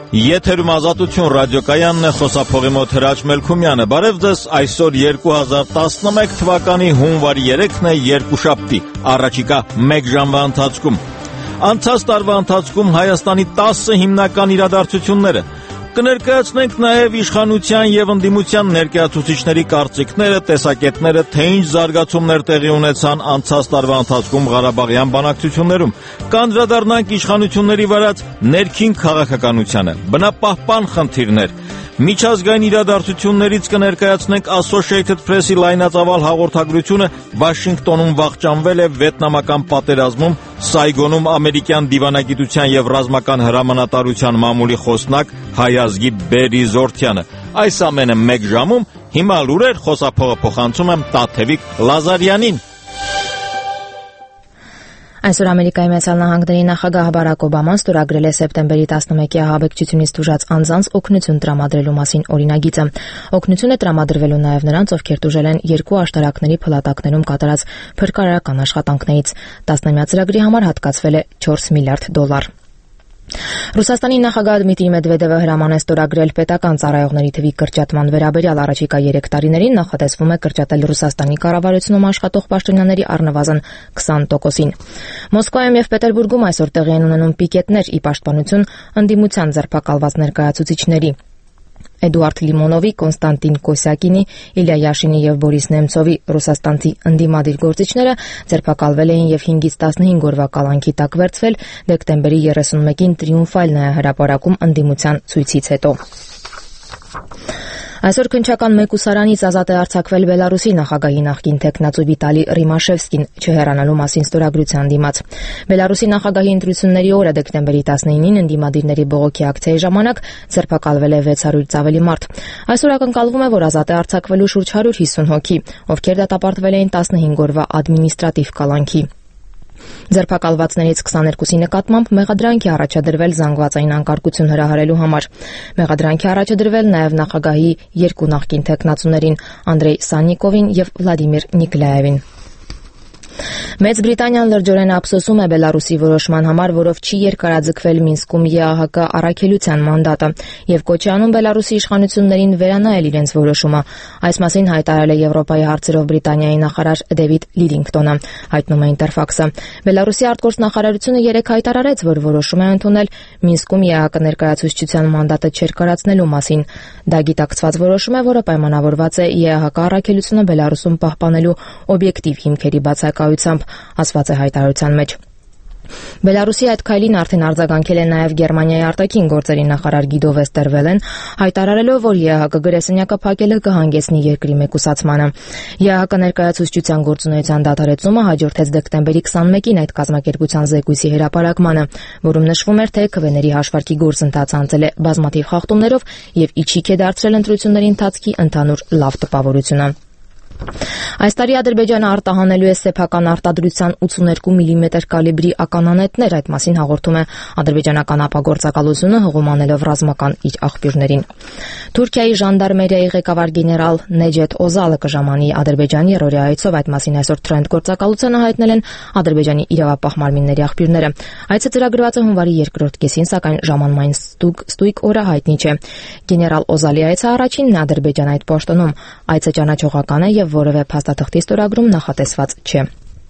Եթերում Ազատություն ռադիոկայանն է, խոսափողի մոտ Հրաչ Մելքումյանը։ Բարև ձեզ, այսօր 2011 թվականի հունվարի 3-ն է, երկուշաբթի, առաջիկա 1 ժամվա ընթացքում։ Անցած տարվա ընթացքում Հայաստանի 10 հիմնական իրադարձությունները։ Կներկայացնենք նաև իշխանության եւ ընդդիմության ներկայացուցիչների կարծիքները, տեսակետները, թե ինչ զարգացումներ տեղի ունեցան անցած տարվա ընթացքում Ղարաբաղյան բանակցություններում։ Կանդրադառնանք իշխանությունների վարած ներքին քաղաքականությանը, բնապահպան խնդիրներ։ Միջազգային իրադարձություններից կներկայացնենք Associated Press-ի լայնածավալ հաղորդագրությունը Վաշինգտոնում վախճանվել է վիետնամական պատերազմում Սայգոնում ամերիկյան դիվանագիտության եւ ռազմական հրամանատարության մամուլի խոսնակ Հայազգի Բերի Զորթյանը։ Այս ամենը 1 ժամում, հիմա լուրեր, խոսափողը փոխանցում եմ Տաթևիկ Լազարյանին։ Այսօր Ամերիկայի Միացյալ Նահանգների նախագահ Բարաք Օբաման ստորագրել է սեպտեմբերի 11-ի ահաբեկչությունից տուժած անձանց օգնություն տրամադրելու մասին օրինագիծը։ Օգնություն է տրամադրվելու նաև նրանց, ովքեր տուժել են 2 աշտարակների փլատակներում կատարած փրկարարական աշխատանքներից։ 10-ամյա ծրագրի համար հատկացվել է $4 միլիարդ։ Ռուսաստանի նախագահ Դմիտրի Մեդվեդևը հրաման է ստորագրել պետական ծառայողների թվի կրճատման վերաբերյալ առաջիկա 3 տարիներին նախատեսվում է կրճատել Ռուսաստանի կառավարությունում աշխատող պաշտոնյաների առնվազն 20%-ին։ Մոսկվայում եւ Պետերբուրգում այսօր տեղի են ունենում պիկետներ ի պաշտպանություն ընդդիմության ձերբակալված ներկայացուցիչների։ Էդուարդ Լիմոնովի, Կոնստանտին Կոսյակինի, Իլյա Յաշինի եւ Բորիս Նեմցովի ռուսաստանցի ընդդիմադիր գործիչները ձերբակալվել էին եւ 5-ից 15 օրվա կալանքի տակ վերցվել դեկտեմբերի 31-ին տրիումֆալ նահարապարակում ընդդիմության ցույցից հետո։ Այսօր քննչական մեկուսարանից ազատ է արձակվել Բելարուսի նախագահի նախկին թեկնածու Վիտալի Ռիմաշևսկին չհեռանալու մասին ստորագրության դիմաց։ Բելարուսի նախագահի ընտրությունների օրը դեկտեմբերի 19-ին ընդդիմադիրների բողոքի ակցիայի ժամանակ ձերբակալվել է 600-ից ավելի մարդ։ Այսօր ակնկալվում է, որ ազատ է արձակվելու շուրջ 150 հոգի, ովքեր դատապարտվել էին 15 օրվա ադմինիստրատիվ կալանքի։ Ձերբակալվածներից 22-ի նկատմամբ մեղադրանք է առաջադրվել զանգվածային անկարգություն հրահարելու համար։ Մեղադրանք է առաջադրվել նաև նախագահի 2 նախկին թեկնածուներին՝ Անդրեյ Սաննիկովին եւ Վլադիմիր Նիկլաևին։ Մեծ Բրիտանիան լրջորեն ափսոսում է Բելարուսի որոշման համար, որով չի երկարաձգվել Մինսկում ԵԱՀԿ առաքելության մանդատը եւ կոչ է անում Բելարուսի իշխանություններին վերանայել իրենց որոշումը։ Այս մասին հայտարարել է Եվրոպայի հարցերով Բրիտանիայի նախարար Դեվիդ Լիդինգտոնը, հայտնում է Ինտերֆաքսը։ Բելարուսի արտգործնախարարությունը 3 հայտարարեց, որ որոշում է ընդունել Մինսկում ԵԱՀԿ ներկայացուցչության մանդատը չերկարացնելու մասին։ Դա գիտակցված որոշում է, որը պայմանավորված է ԵԱՀԿ առաքելությունը Բելարուսում պահպանելու օբյեկտիվ հիմքերի բացակայությամբ, ասված է հայտարարության մեջ։ Բելարուսի այդ քայլին արդեն արձագանքել է նաև Գերմանիայի արտաքին գործերի նախարար Գիդո Վեստերվելեն, հայտարարելով, որ ԵԱՀԿ գրեսենյակը փակելը կհանգեցնի երկրի մեկուսացմանը։ ԵԱՀԿ ներկայացուցչության գործունեության դադարեցումը հաջորդեց դեկտեմբերի 21-ին այդ կազմակերպության զեկույցի հրապարակմանը, որում նշվում էր, թե քվեների հաշվարկի գործընթացը անցել է բազմաթիվ խախտումներով եւ իջիկ է դարձրել ընտրությունների ընթացքի ընդհանուր լավ տպավորությունը։ Այս տարի Ադրբեջանը արտահանելու է սեփական արտադրության 82 մմ կալիբրի ականանետներ, այդ մասին հաղորդում է ադրբեջանական ապագործակալությունը հղումանելով ռազմական իր աղբյուրներին։ Թուրքիայի ժանդարմերիայի ղեկավար գեներալ Նեջեթ Օզալը կժամանի Ադրբեջան երրորդի այցով, այդ մասին այսօր Թրենդ գործակալությանը հայտնել են Ադրբեջանի իրավապահ մարմինների աղբյուրները։ Այցը ծրագրված է հունվարի 2-րդ կեսին, սակայն ժամանման ստույգ օրը հայտնի չէ։ Գեներալ Օզալի այցը առաջինն է Ադրբեջան այդ պաշտոնում։ Այցը ճանաչողական է եւ որևէ փաստաթղթի ստորագրում նախատեսված չէ։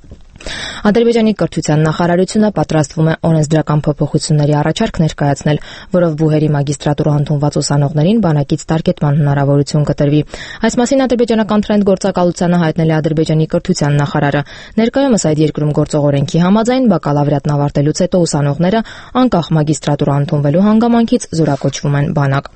Ադրբեջանի կրթության նախարարությունը պատրաստվում է օրենսդրական փոփոխությունների առաջարկ ներկայացնել, որով բուհերի մագիստրատուրա ընդունված ուսանողներին բանակից տարկետման հնարավորություն կտրվի։ Այս մասին ադրբեջանական Թրենդ գործակալությանը հայտնել է Ադրբեջանի կրթության նախարարը։ Ներկայումս այդ երկրում գործող օրենքի համաձայն բակալավրիատն ավարտելուց հետո ուսանողները անկախ մագիստրատուրա ընդունվելու հանգամանքից զորակոչվում են բանակ։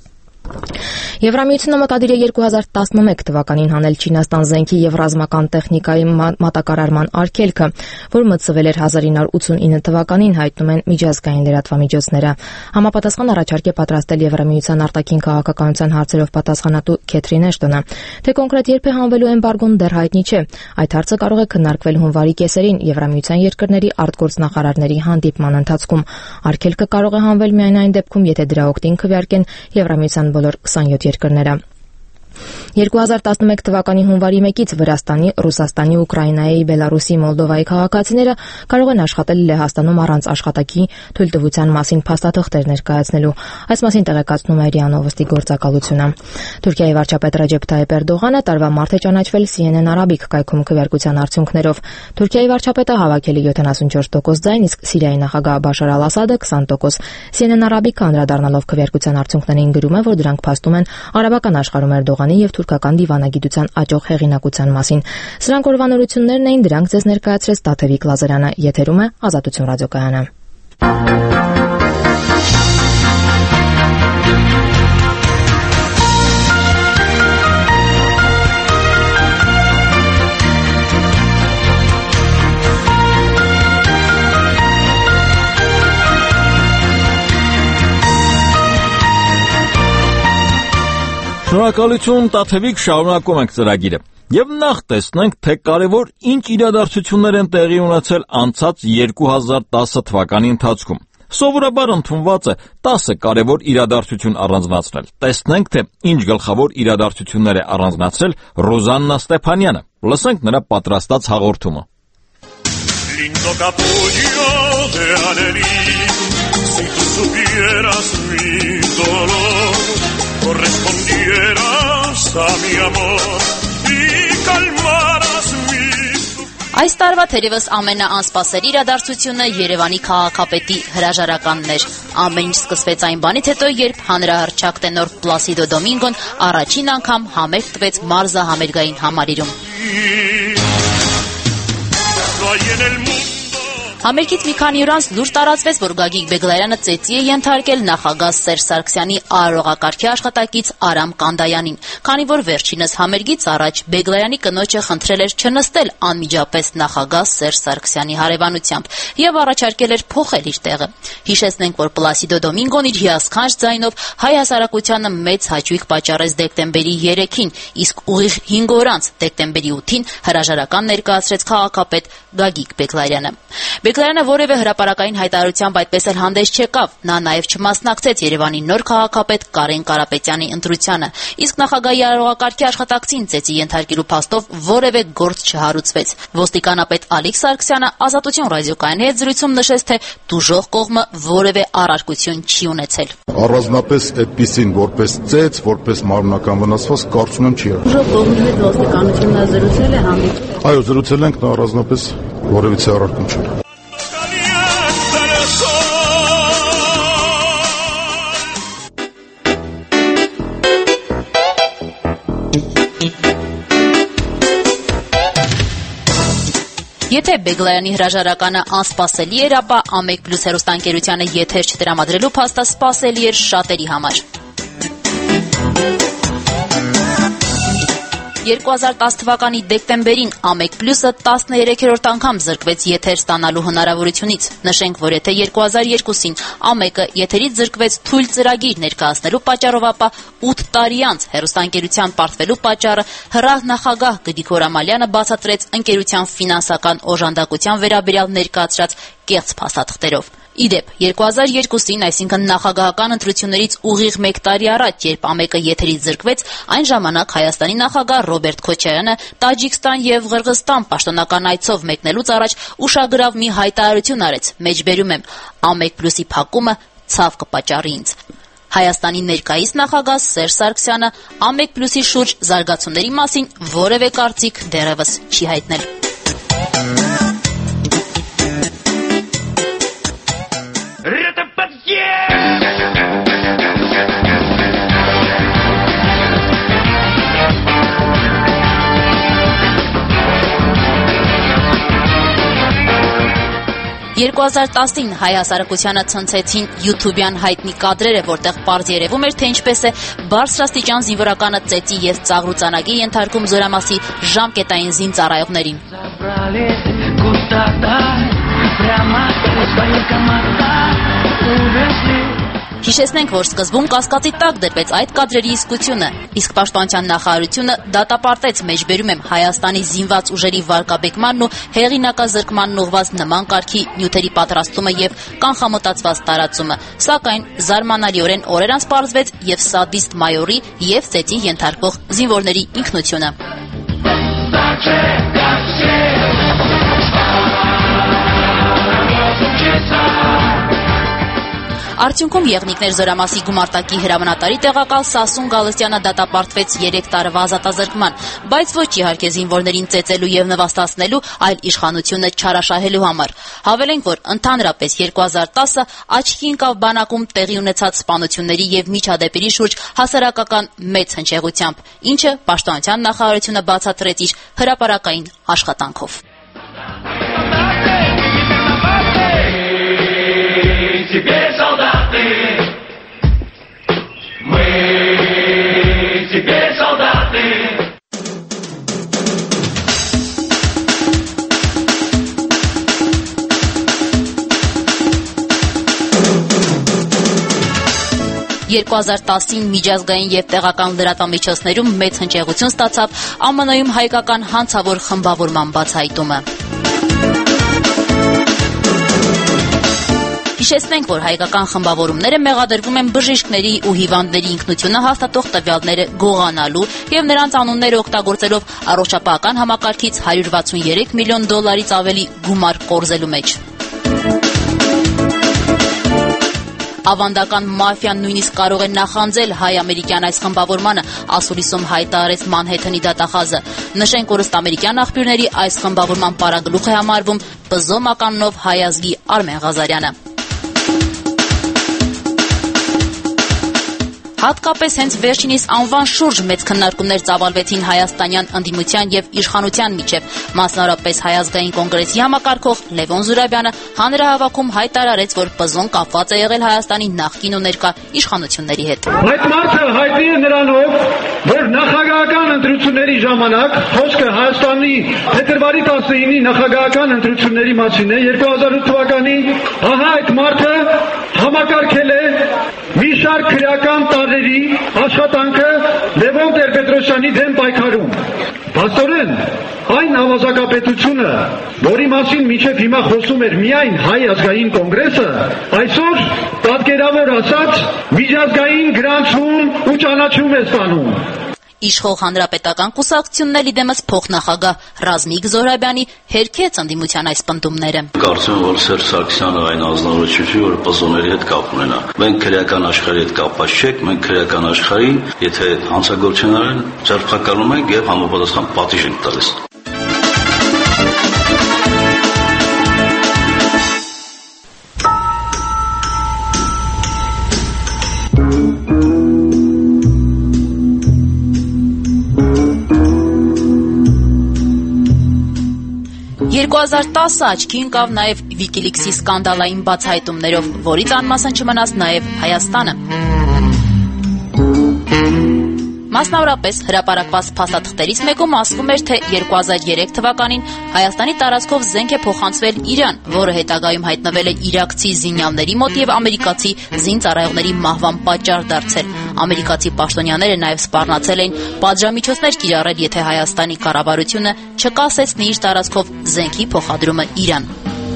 Եվրամիությունը մտադիր է 2011 թվականին հանել Չինաստան զենքի եւ ռազմական տեխնիկայի մատակարարման արգելքը, որ մտցվել էր 1989 թվականին, հայտնում են միջազգային լրատվամիջոցները։ Համապատասխան առաջարկ է պատրաստել Եվրամիության արտաքին քաղաքականության հարցերով պատասխանատու Քեթրին Էշտոնը։ Թե կոնկրետ երբ է հանվելու էմբարգոն դեռ հայտնի չէ։ Այդ հարցը կարող է քննարկվել հունվարի կեսերին Եվրամիության երկրների արտգործնախարարների հանդիպման ընթացքում։ Արգելքը կարող է հանվել միայն այն դեպքում, եթե դրա օգտին քվեարկեն Եվրամիության բոլոր 27 երկրները։ 2011 թվականի հունվարի 1-ից Վրաստանի, Ռուսաստանի, Ուկրաինայի, Բելարուսի, Մոլդովայի քաղաքացիները կարող են աշխատել Լեհաստանում առանց աշխատակի թույլտվության մասին փաստաթղթեր ներկայացնելու։ Այս մասին տեղեկացնում է ՌԻԱ Նովոստի գործակալությունը։ Թուրքիայի վարչապետ Ռեջեփ Թայիփ Էրդողանը տարվա մարտ է ճանաչվել CNN Arabic կայքում քվեարկության արդյունքներով։ Թուրքիայի վարչապետը հավաքել է 74% ձայն, իսկ Սիրիայի նախագահ Բաշար Ալ-Ասադը 20%։ CNN Arabic-ը անդրադառնալով քվեարկության արդյունքներին գրում է, որ դրանք փաստում են արաբական աշխարհում Էրդողանի եւ թուրքական դիվանագիտության աճող հեղինակության մասին։ Սրանք օրվանորություններն էին, դրանք ձեզ ներկայացրեց Տաթևիկ Լազարյանը։ Եթերում է Ազատություն ռադիոկայանը։ Շնորհակալություն, Տաթևիկ, շարունակում ենք ծրագիրը։ Եվ նախ տեսնենք, թե կարևոր ինչ իրադարձություններ են տեղի ունեցել անցած 2010 թվականի ընթացքում։ Սովորաբար ընդունված է 10 կարևոր իրադարձություն առանձնացնել։ Տեսնենք, թե ինչ գլխավոր իրադարձություններ է առանձնացրել Ռոզաննա Ստեփանյանը։ Լսենք նրա պատրաստած հաղորդումը։ Lindo capullo de Anelín, si tú supieras mi dolor, correspondieras a mi amor y calmaras mi sufrimiento. Այս տարվա թերևս ամենաանսպասելի իրադարձությունը Երևանի քաղաքապետի հրաժարականն էր։ Ամեն ինչ սկսվեց այն բանից հետո, երբ հանրահռչակ տենոր Պլասիդո Դոմինգոն առաջին անգամ համերգ տվեց մարզահամերգային համալիրում։ Համերգից մի քանի օր անց լուր տարածվեց, որ Գագիկ Բեգլարյանը ծեծի է ենթարկել նախագահ Սերժ Սարգսյանի արարողակարգի աշխատակից Արամ Կանդայանին, քանի որ վերջինս համերգից առաջ Բեգլարյանի կնոջը խնդրել էր չնստել անմիջապես նախագահ Սերժ Սարգսյանի հարևանությամբ եւ առաջարկել էր փոխել իր տեղը։ Հիշեցնենք, որ Պլասիդո Դոմինգոն իր հիասքանչ ձայնով հայ հասարակությանը մեծ հաճույք պատճառեց դեկտեմբերի 3-ին, իսկ ուղիղ 5 օր անց դեկտեմբերի 8-ին հրաժարական ներկայացրեց քաղաքապետ Գագիկ Բեգլարյանը։ Բեգլարյանը որևէ հրապարակային հայտարարությամբ այդպես էլ հանդես չեկավ, նա նաև չմասնակցեց Երևանի նոր քաղաքապետ Կարեն Կարապետյանի ընտրությանը, իսկ նախագահի արարողակարգի աշխատակցին ծեծի ենթարկելու փաստով որևէ գործ չհարուցվեց։ Ոստիկանապետ Ալիկ Սարգսյանը Ազատություն ռադիոկայանի հետ զրույցում նշեց, թե դուժող կողմը որևէ առարկություն չի ունեցել։ Առանձնապես այդպիսին որպես ծեծ, որպես մարմնական վնասված կարծում եմ չի եղել։ Դուժող կողմի հետ ոստիկանությունը զրուցել է հանդիպել։ Այո, զրուցել ենք, նա առանձնապես որևիցե առարկում չունի։ Եթե Բեգլարյանի հրաժարականը անսպասելի էր, ապա Ամեկ+ հեռուստաընկերությանը եթեր չտրամադրելու փաստը սպասելի էր շատերի համար։ 2010 թվականի դեկտեմբերին Ամեկ+-ը 13-րդ անգամ զրկվեց եթեր ստանալու հնարավորությունից։ Նշենք, որ եթե 2002-ին Ամեկը եթերից զրկվեց թույլ ծրագիր ներկայացնելու պատճառով, ապա 8 տարի անց հեռուստաընկերության պարտվելու պատճառը հրահ նախագահ Գդիկ Օրամալյանը բացատրեց ընկերության ֆինանսական օժանդակության վերաբերյալ ներկայացրած կեղծ փաստաթղթերով։ Իդեպ 2002-ին, այսինքն նախագահական ընտրություններից ուղիղ 1 տարի առաջ, երբ Ամեկը եթերից զրկվեց, այն ժամանակ Հայաստանի նախագահ Ռոբերտ Քոչարյանը Տաջիկստան եւ Ղրղստան պաշտոնական այցով մեկնելուց առաջ ուշագրավ մի հայտարարություն արեց. մեջբերում եմ, Ամեկ+-ի փակումը ցավ կպատճառի ինձ։ Հայաստանի ներկայիս նախագահ Սերժ Սարգսյանը Ամեկ+-ի շուրջ զարգացումների մասին որևէ կարծիք դեռևս չի հայտնել։ «2010-ին հայ հասարակությանը ցնցեցին YouTube-յան հայտնի կադրերը, որտեղ պարզ երևում էր, թե ինչպես է բարձրաստիճան զինվորականը ծեծի եւ ծաղրուծանակի ենթարկում զորամասի ժամկետային զինծառայողներին։ Հիշեցնենք, որ սկզբում կասկածի տակ դրվեց այդ կադրերի իսկությունը, իսկ Պաշտպանության նախարարությունը դատապարտեց մեջբերում եմ Հայաստանի զինված ուժերի վարկաբեկմանն ու հեղինակազրկմանն ուղղված նման կարգի նյութերի պատրաստումը եւ կանխամտածված տարածումը, սակայն զարմանալիորեն օրեր անց պարզվեց եւ սադիստ մայորի եւ ծեծին ենթարկվող զինվորների ինքնությունը։ Արդյունքում Եղնիկներ զորամասի գումարտակի հրամանատարի տեղակալ Սասուն Գալստյանը դատապարտվեց 3 տարվա ազատազրկման, բայց ոչ իհարկե զինվորներին ծեծելու եւ նվաստացնելու, այլ իշխանությունը չարաշահելու համար։ Հավելենք, որ ընդհանրապես 2010-ը աչքի ընկավ բանակում տեղի ունեցած սպանությունների եւ միջադեպերի շուրջ հասարակական մեծ հնչեղությամբ, ինչը Պաշտպանության նախարարությունը բացատրեց իր հրապարակային աշխատանքով։ Теперь солдаты, мы теперь солдаты. «2010-ին միջազգային եւ տեղական լրատվամիջոցներում մեծ հնչեղություն ստացավ ԱՄՆ-ում հայկական հանցավոր խմբավորման բացահայտումը։ Հիշեցնենք, որ հայկական խմբավորումները մեղադրվում են բժիշկների ու հիվանդների ինքնությունը հաստատող տվյալները գողանալու եւ նրանց անունները օգտագործելով առողջապահական համակարգից $163 միլիոն ավելի գումար կորզելու մեջ։ Ավանդական մաֆիան նույնիսկ կարող է նախանձել հայ-ամերիկյան այս խմբավորմանը, ասուլիսում հայտարարեց Մանհեթենի դատախազը։ Նշենք, որ ըստ ամերիկյան աղբյուրների այս խմբավորման պարագլուխ է համարվում ՊԶ մականունով հայ ազգի Արմեն Ղազարյանը։ Հատկապես հենց վերջինիս անվան շուրջ մեծ քննարկումներ ծավալվեցին հայաստանյան ընդդիմության եւ իշխանության միջև, մասնավորապես Հայ ազգային կոնգրեսի համակարգող Լևոն Զուրաբյանը հանրահավաքում հայտարարեց, որ ՊԶ-ն կապված է եղել Հայաստանի նախկին ու ներկա իշխանությունների հետ։ Այդ մարդը հայտնի է նրանով, որ նախագահական ընտրությունների ժամանակ խոսքը Հայաստանի փետրվարի 19-ի նախագահական ընտրությունների մասին է 2008 թվականին, ահա այդ մարդը համակարգել է մի շարք քրեական տարրերի աշխատանքը Լևոն Տեր-Պետրոսյանի դեմ պայքարում։ Փաստորեն, այն ավազակապետությունը, որի մասին մինչև հիմա խոսում էր միայն Հայ ազգային կոնգրեսը, այսօր պատկերավոր ասած միջազգային գրանցում ու ճանաչում է ստանում։ Իշխող հանրապետական կուսակցությունն էլ իդեմս փոխնախագահ Ռազմիկ Զոհրաբյանի հերքեց ընդդիմության այս պնդումները։ Կարծում եմ, որ Սերժ Սարգսյանը այն ազնվորությունն որ ՊԶ-ների հետ կապ ունենա։ Մենք քրեական աշխարհի հետ կապված չենք, մենք քրեական աշխարհին, եթե հանցագործություններ են, ձերբակալում ենք եւ համապատասխան պատիժ ենք տալիս։ «2010-ը աչքի ընկավ նաև Վիկիլիքսի սկանդալային բացահայտումներով, որից անմասն չմնաց նաև Հայաստանը։ Մասնավորապես հրապարակված փաստաթղթերից մեկում ասվում էր, թե 2003 թվականին Հայաստանի տարածքով զենք է փոխանցվել Իրան, որը հետագայում հայտնվել է իրաքցի զինյալների մոտ եւ ամերիկացի զինծառայողների մահվան պատճառ դարձել։ Ամերիկացի պաշտոնյաները նաև սպառնացել էին պատժամիջոցներ կիրառել, եթե Հայաստանի կառավարությունը չկասեցնի իր տարածքով զենքի փոխադրումը Իրան։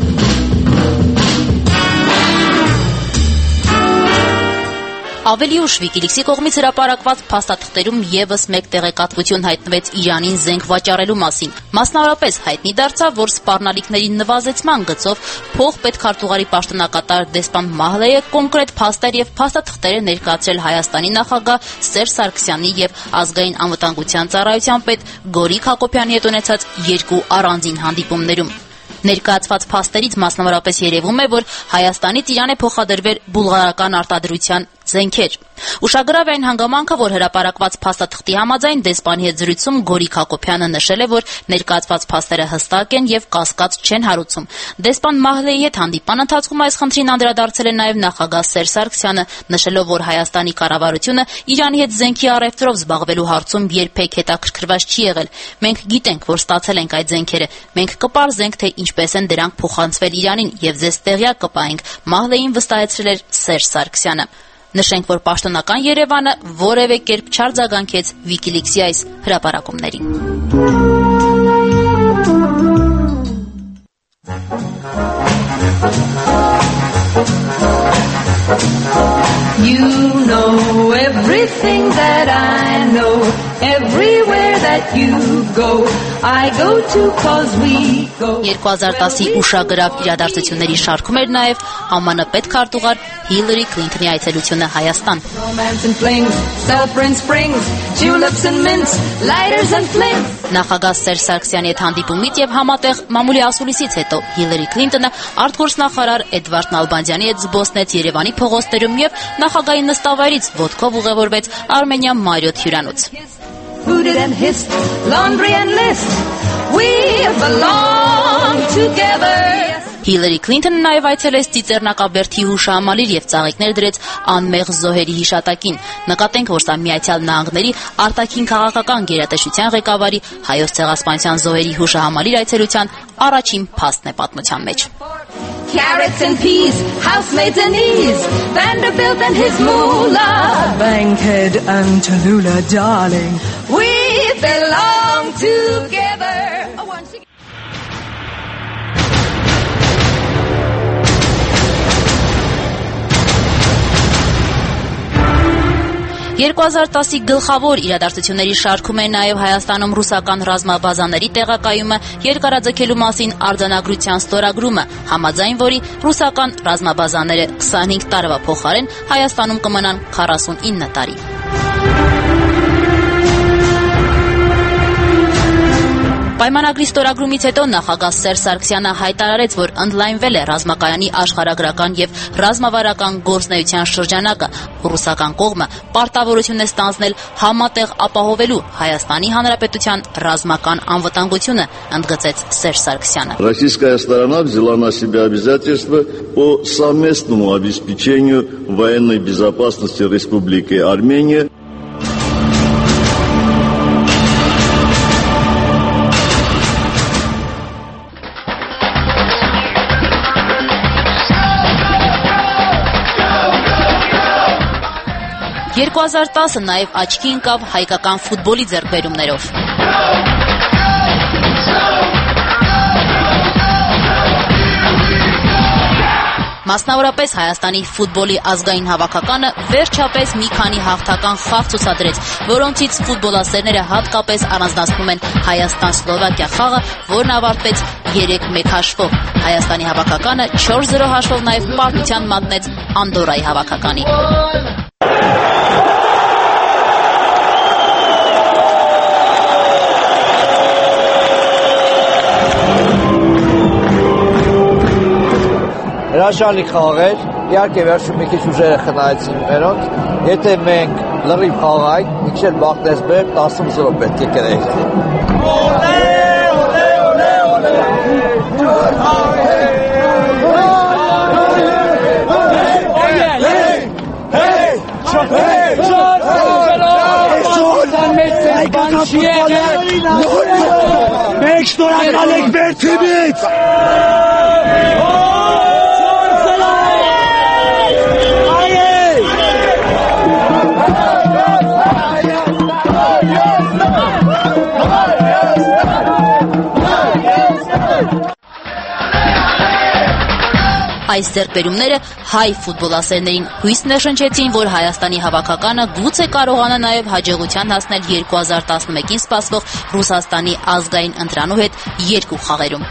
Ավելի ուշ Վիկիլիքսի կողմից հրապարակված փաստաթղթերում եւս մեկ տեղեկատվություն հայտնվեց Իրանին զենք վաճառելու մասին։ Մասնավորապես հայտնի դարձավ, որ սպառնալիքների նվազեցման գծով փոխպետքարտուղարի պաշտոնակատար դեսպան Մահլեյը կոնկրետ փաստեր եւ փաստաթղթեր է ներկայացրել Հայաստանի նախագահ Սերժ Սարգսյանի եւ ազգային անվտանգության ծառայության պետ Գորիկ Հակոբյանի հետ ունեցած երկու առանձին հանդիպումներում։ Ներկայացված փաստերից մասնավորապես երևում է, որ Հայաստանից Իրան է փոխադրվել բուլղարական արտադրության զենքեր։ Ուշագրավ է այն հանգամանքը, որ հրապարակված փաստաթղթի համաձայն դեսպանի հետ զրույցում Գորիկ Հակոբյանը նշել է, որ ներկայացված փաստերը հստակ են եւ կասկած չեն հարուցում։ Դեսպան Մահլեի հետ հանդիպման ընթացքում այս խնդրին անդրադարձել է նաեւ նախագահ Սերժ Սարգսյանը, նշելով, որ Հայաստանի կառավարությունը Իրանի հետ զենքի առևտրով զբաղվելու հարցում երբեք հետաքրքրված չի եղել։ Մենք գիտենք, որ ստացել ենք այդ զենքերը։ Մենք կպարզենք, թե ինչպես են դրանք փոխանցվել Իրանին եւ ձեզ տեղյակ կպահենք, Մահլեին վստահեցրել էր Սերժ Սարգսյանը։ Նշենք, որ պաշտոնական Երևանը որևէ կերպ չարձագանքեց WikiLeaks-ի այս հրապարակումներին։ You know everything that I know, everywhere that you go, I go to cause we go. 2010-ի ուշագրավ իրադարձությունների շարքում էր նաև ԱՄՆ պետքարտուղար Հիլարի Քլինթոնի այցելությունը Հայաստան։ Նախագահ Սերժ Սարգսյանի հետ հանդիպումից եւ համատեղ մամուլի ասուլիսից հետո Հիլարի Քլինթոնը արտգործնախարար Էդվարդ Նալբանդյանի հետ զբոսնեց Երևանի փողոցներում եւ նախագահի նստավայրից ոտքով ուղևորվեց Արմենիա Մարիոթ հյուրանոց։ Hooted and hissed, laundry and list, we belong together. Հիլարի Քլինթոնը նաև այցելեց Ծիծեռնակաբերդի հուշահամալիր եւ ծաղիկներ դրեց անմեղ զոհերի հիշատակին։ Նկատենք, որ սա Միացյալ Նահանգների արտաքին քաղաքական գերատեսչության ղեկավարի հայոց ցեղասպանության զոհերի հուշահամալիր այցելության առաջին փաստն է պատմության մեջ։ Carrots and peas, housemaids and ease, Vanderbilt and his moolah, Bankhead and Tallulah, darling, we belong together. Once again. 2010-ի գլխավոր իրադարձությունների շարքում է նաև Հայաստանում ռուսական ռազմաբազաների տեղակայումը երկարաձգելու մասին արձանագրության ստորագրումը, համաձայն որի ռուսական ռազմաբազաները 25 տարվա փոխարեն Հայաստանում կմնան 49 տարի։ Պայմանագրի ստորագրումից հետո նախագահ Սերժ Սարգսյանը հայտարարեց, որ ընդլայնվել է ռազմակայանի աշխարհագրական եւ ռազմավարական գործունեության շրջանակը։ Ռուսական կողմը պարտավորություն է ստանձնել համատեղ ապահովելու Հայաստանի Հանրապետության ռազմական անվտանգությունը, ընդգծեց Սերժ Սարգսյանը։ Российская сторона взяла на себя обязательства по совместному обеспечению военной безопасности Республики Армения. «2010-ը նաև աչքի ընկավ հայկական ֆուտբոլի ձեռքբերումներով։ Մասնավորապես Հայաստանի ֆուտբոլի ազգային հավաքականը վերջապես մի քանի հաղթական խաղ ցուցադրեց, որոնցից ֆուտբոլասերները հատկապես առանձնացնում են Հայաստան-Սլովակիա խաղը, որն ավարտվեց 3-1 հաշվով։ Հայաստանի հավաքականը 4-0 հաշվով նաև պարտության մատնեց Անդորայի հավաքականին։ Հրաշալի խաղեր, իհարկե վերջում մի քիչ ուժերը խնայեցին մերոնք, եթե մենք լրիվ խաղայինք, մի քիչ էլ բախտես բեր 10-0 պետք է կրեինք։ Մենք շնորհակալ ենք մեր թիմից։ Այս ձեռքբերումները հայ ֆուտբոլասերներին հույս ներշնչեցին, որ Հայաստանի հավաքականը գուցե կարողանա նաև հաջողության հասնել 2011-ին սպասվող Ռուսաստանի ազգային ընտրանու հետ 2 խաղերում։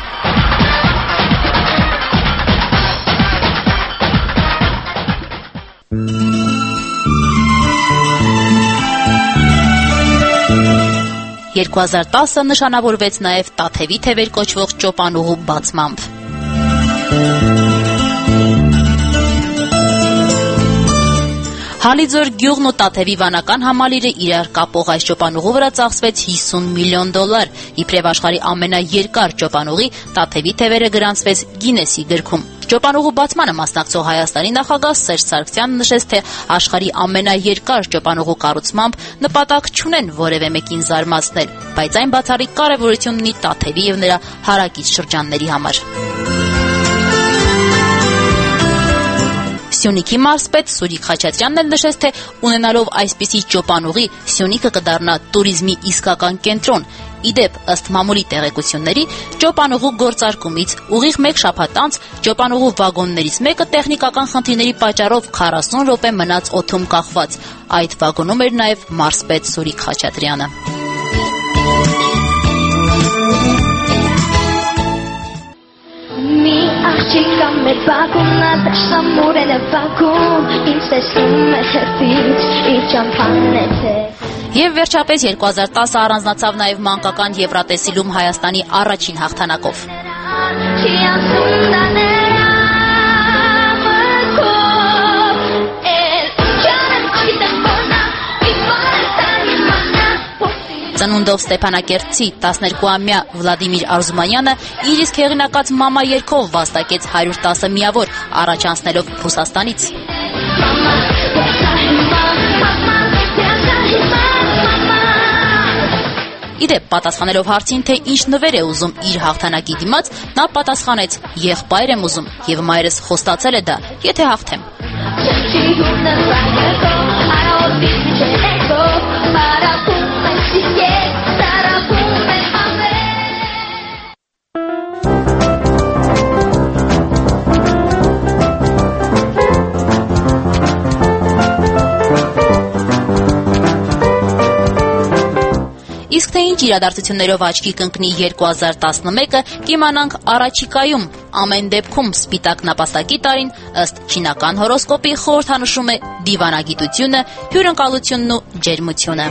«2010-ը նշանավորվեց նաև Տաթևի թևեր կոչվող ճոպանուղու բացմամբ։ Հալիձոր գյուղն ու Տաթևի վանական համալիրը իրար կապող այս ճոպանուղու վրա ծախսվեց $50 միլիոն։ Իբրև աշխարհի ամենաերկար ճոպանուղի Տաթևի թևերը գրանցվեց Գինեսի գրքում։ Ճոպանուղու բացմանը մասնակցող Հայաստանի նախագահ Սերժ Սարգսյանը նշեց, թե աշխարհի ամենաերկար ճոպանուղու կառուցմամբ նպատակ չունեն որևէ մեկին զարմացնել, բայց այն բացառիկ կարևորություն ունի Տաթևի եւ նրա հարակից շրջանների համար։ Սյունիքի մարզպետ Սուրիկ Խաչատրյանն էլ նշեց, թե ունենալով այսպիսի ճոպանուղի Սյունիքը կդառնա տուրիզմի իսկական կենտրոն։ Իդեպ, ըստ մամուլի տեղեկությունների, ճոպանուղու գործարկումից ուղիղ 1 շաբաթ անց ճոպանուղու վագոններից մեկը տեխնիկական խնդիրների պատճառով 40 րոպե մնաց օդում կախված։ Այդ վագոնում էր նաև մարզպետ Սուրիկ Խաչատրյանը։ Աղջիկա մեր վագոնը դաշնամ մուրել է վագոն, ինձ տեսնում է հերթից, իր ճամփան է թե։ Եվ վերջապես 2010 առանձնացավ նաև մանկական Եվրատեսիլում Հայաստանի առաջին հաղթանակով։ Ծնունդով Ստեփանակերտցի 12-ամյա Վլադիմիր Արզումանյանը իր իսկ հեղինակած «Մամա» երգով վաստակեց 110 միավոր, առաջանցնելով Ռուսաստանից։ Իդեպ, պատասխանելով հարցին, թե ինչ նվեր է ուզում իր հաղթանակի դիմաց, նա պատասխանեց. «Եղբայր եմ ուզում, եւ մայրս խոստացել է դա, եթե հաղթեմ»։ Իսկ թե ինչ իրադարձություններով աչքի կընկնի 2011-ը, կիմանանք առաջիկայում։ Ամեն դեպքում սպիտակ նապաստակի տարին, ըստ չինական հորոսկոպի, խորհրդանշում է դիվանագիտությունը, հյուրընկալությունն ու ջերմությունը։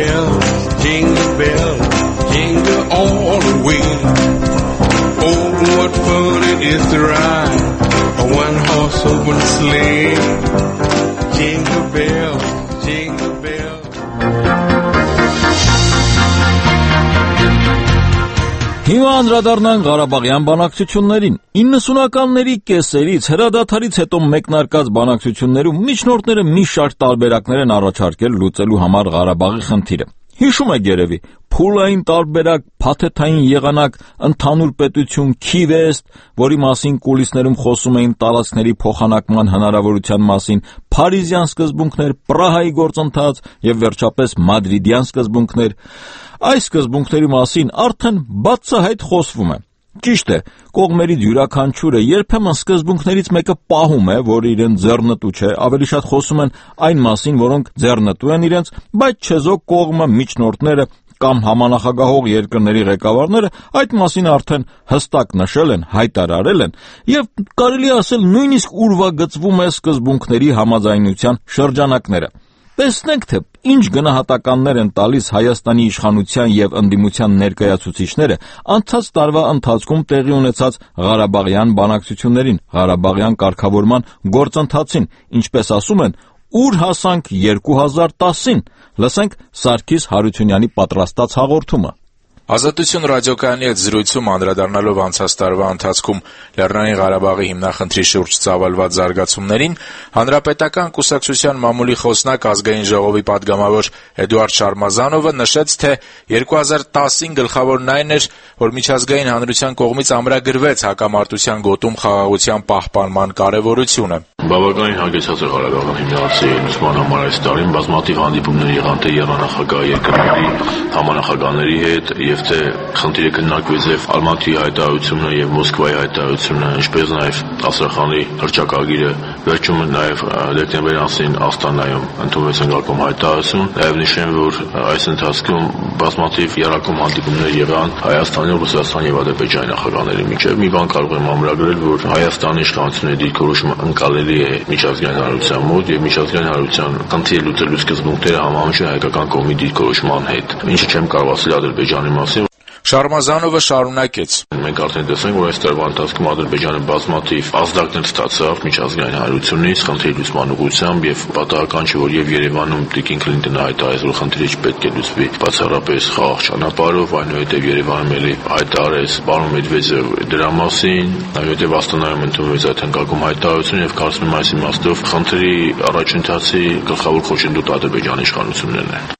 Հիմա անդրադառնանք Ղարաբաղյան բանակցություններին։ 90-ականների կեսերից հրադադարից հետո մեկնարկած բանակցություններում միջնորդները մի շարք տարբերակներ են առաջարկել լուծելու համար Ղարաբաղի խնդիրը։ Հիշում եք երևի, փուլային տարբերակ, փաթեթային եղանակ, ընդհանուր պետություն, Քիվեստ, որի մասին կուլիսներում խոսում էին տարածքների փոխանակման հնարավորության մասին, Փարիզյան սկզբունքներ, Պրահայի գործընթաց եւ վերջապես Մադրիդյան սկզբունքներ։ Այս սկզբունքների մասին արդեն բացահայտ խոսվում է։ Ճիշտ է, կողմերից յուրաքանչյուրը երբեմն սկզբունքներից մեկը պահում է, որ իրեն ձեռնտու չէ, ավելի շատ խոսում են այն մասին, որոնք ձեռնտու են իրենց, բայց չեզոք կողմը, միջնորդները կամ համանախագահող երկրների ղեկավարները այդ մասին արդեն հստակ նշել են, հայտարարել են, եւ կարելի ասել նույնիսկ ուրվագծվում է սկզբունքների համաձայնության շրջանակները։ Տեսնենք, թե ինչ գնահատականներ են տալիս Հայաստանի իշխանության եւ ընդդիմության ներկայացուցիչները անցած տարվա ընթացքում տեղի ունեցած Ղարաբաղյան բանակցություններին, Ղարաբաղյան կարգավորման գործընթացին, ինչպես ասում են, ուր հասանք 2010-ին։ Լսենք Սարգիս Հարությունյանի պատրաստած հաղորդումը։ Ազատություն ռադիոկայանի հետ զրույցում անդրադառնալով անցած տարվա ընթացքում Լեռնային Ղարաբաղի հիմնախնդրի շուրջ ծավալված զարգացումներին, Հանրապետական կուսակցության մամուլի խոսնակ ազգային ժողովի պատգամավոր Էդուարդ Շարմազանովը նշեց, թե 2010-ին գլխավորն այն էր, որ միջազգային հանրության կողմից ամրագրվեց հակամարտության գոտում խաղաղության պահպանման կարևորությունը։ Բավականին հագեցած է Ղարաբաղի հիմնարարի լուսման համար այս տարին բազմաթիվ հանդիպումներ եղան թե եռանախագահ երկրների համանախագահների հետ եւ թե խնդիրը քննարկվեց եւ Ալմատիի հայտարարությունը եւ Մոսկվայի հայտարարությունը, ինչպես նաեւ Աստրախանի հռչակագիրը, վերջում նաեւ դեկտեմբերի ամսին Աստանայում ընդունվեց ընկալում հայտարարություն, նաեւ նշեմ, որ այս ընթացքում բազմաթիվ երակոմ հանդիպումներ եղան Հայաստանի, Ռուսաստանի եւ Ադրբեջանի նախագահների միջեւ։ Մի բան կարող եմ ամրագրել, որ Հայաստանի իշխանությունների դիրքորոշումը ընկալելի է միջազգային հանրության մոտ եւ միջազգային հանրության խնդիրը լուծելու սկզբունքները համահունչ են հայկական կողմի դիրքորոշման հետ, ինչը չեմ կարող ասել Ադրբեջանի մասին։ Շարմազանովը շարունակեց. Մենք արդեն տեսանք, որ այս տարվա ընթացքում Ադրբեջանը բազմաթիվ ազդակներ ստացավ միջազգային հանրությունից, խնդրի լուծման ուղղությամբ եւ պատահական չէ, որ եւ Երևանում Տիկին Քլինտոնը հայտարարեց, որ խնդիրը չպետք է լուծվի բացառապես խաղաղ ճանապարհով, այնուհետեւ Երևանում էլի հայտարարեց պարոն Մեդվեդևը դրա մասին, այնուհետեւ Աստանայում ընդունվեց այդ ընկալում հայտարարությունը եւ կարծում եմ այս իմաստով խնդրի առաջընթացի գլխավոր խոչընդոտ Ադրբեջանի իշխանություններն են։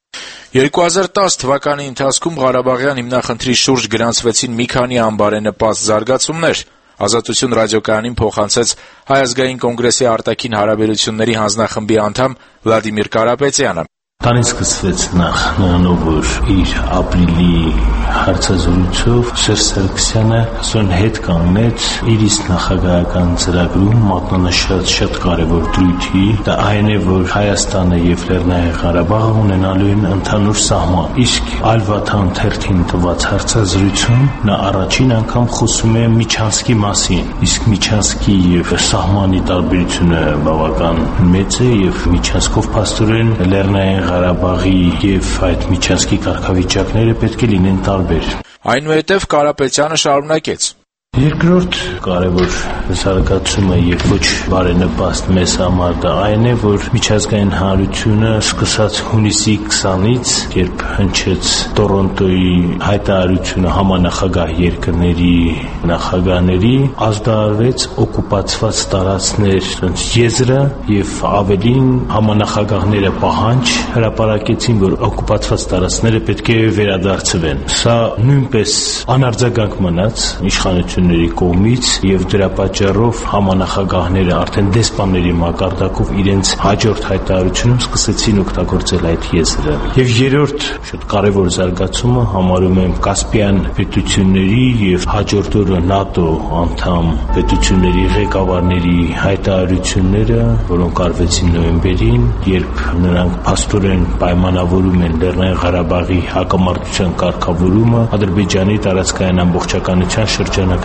2010 թվականի ընթացքում Ղարաբաղյան հիմնախնդրի շուրջ գրանցվեցին մի քանի անբարենպաստ զարգացումներ։ Ազատություն ռադիոկայանին փոխանցեց Հայ ազգային կոնգրեսի արտաքին հարաբերությունների հանձնախմբի անդամ Վլադիմիր Կարապետյանը։ Տարին սկսվեց նախ նրանով, որ իր ապրիլի հարցազրույցով Սերժ Սարգսյանը հետ կանգնեց իր իսկ նախագահական ծրագրում մատնանշած շատ կարևոր դրույթի, դա այն է, որ Հայաստանը եւ Լեռնային Ղարաբաղը ունենալու են ընդհանուր սահման։ Իսկ Ալվաթան թերթին տված հարցազրույցում նա առաջին անգամ խոսում է Միչանսկի մասին։ Իսկ Միչանսկի եւ սահմանի տարբերությունը բավական մեծ է եւ Միչանսկով փաստորեն Լեռնային Ղարաբաղի եւ այդ Միչանսկի կարգավիճակները պետք է լինեն տարբեր։ Այնուհետև Կարապետյանը շարունակեց. Երկրորդ կարևոր զարգացումը եւ ոչ բարենպաստ մեզ համար դա այն է, որ միջազգային հանրությունը սկսած հունիսի 20-ից, երբ հնչեց Տորոնտոյի հայտարարությունը համանախագահ երկրների նախագահների, ազդարարեց օկուպացված տարածքներ եզրը եւ ավելին համանախագահները պահանջ հրապարակեցին, որ օկուպացված տարածքները պետք է վերադարձվեն։ Սա նույնպես անարձագանք մնաց իշխանության կողմից եւ դրա պատճառով համանախագահները արդեն դեսպանների մակարդակով իրենց հաջորդ հայտարարությունում սկսեցին օգտագործել այդ եզրը։ Եվ երրորդ շատ կարևոր զարգացումը համարում եմ Կասպիան պետությունների եւ հաջորդ օրը ՆԱՏՕ անդամ պետությունների ղեկավարների հայտարարությունները, որոնք արվեցին նոյեմբերին, երբ նրանք փաստորեն պայմանավորում են Լեռնային Ղարաբաղի հակամարտության կարգավորումը Ադրբեջանի տարածքային ամբողջականության շրջանակներում։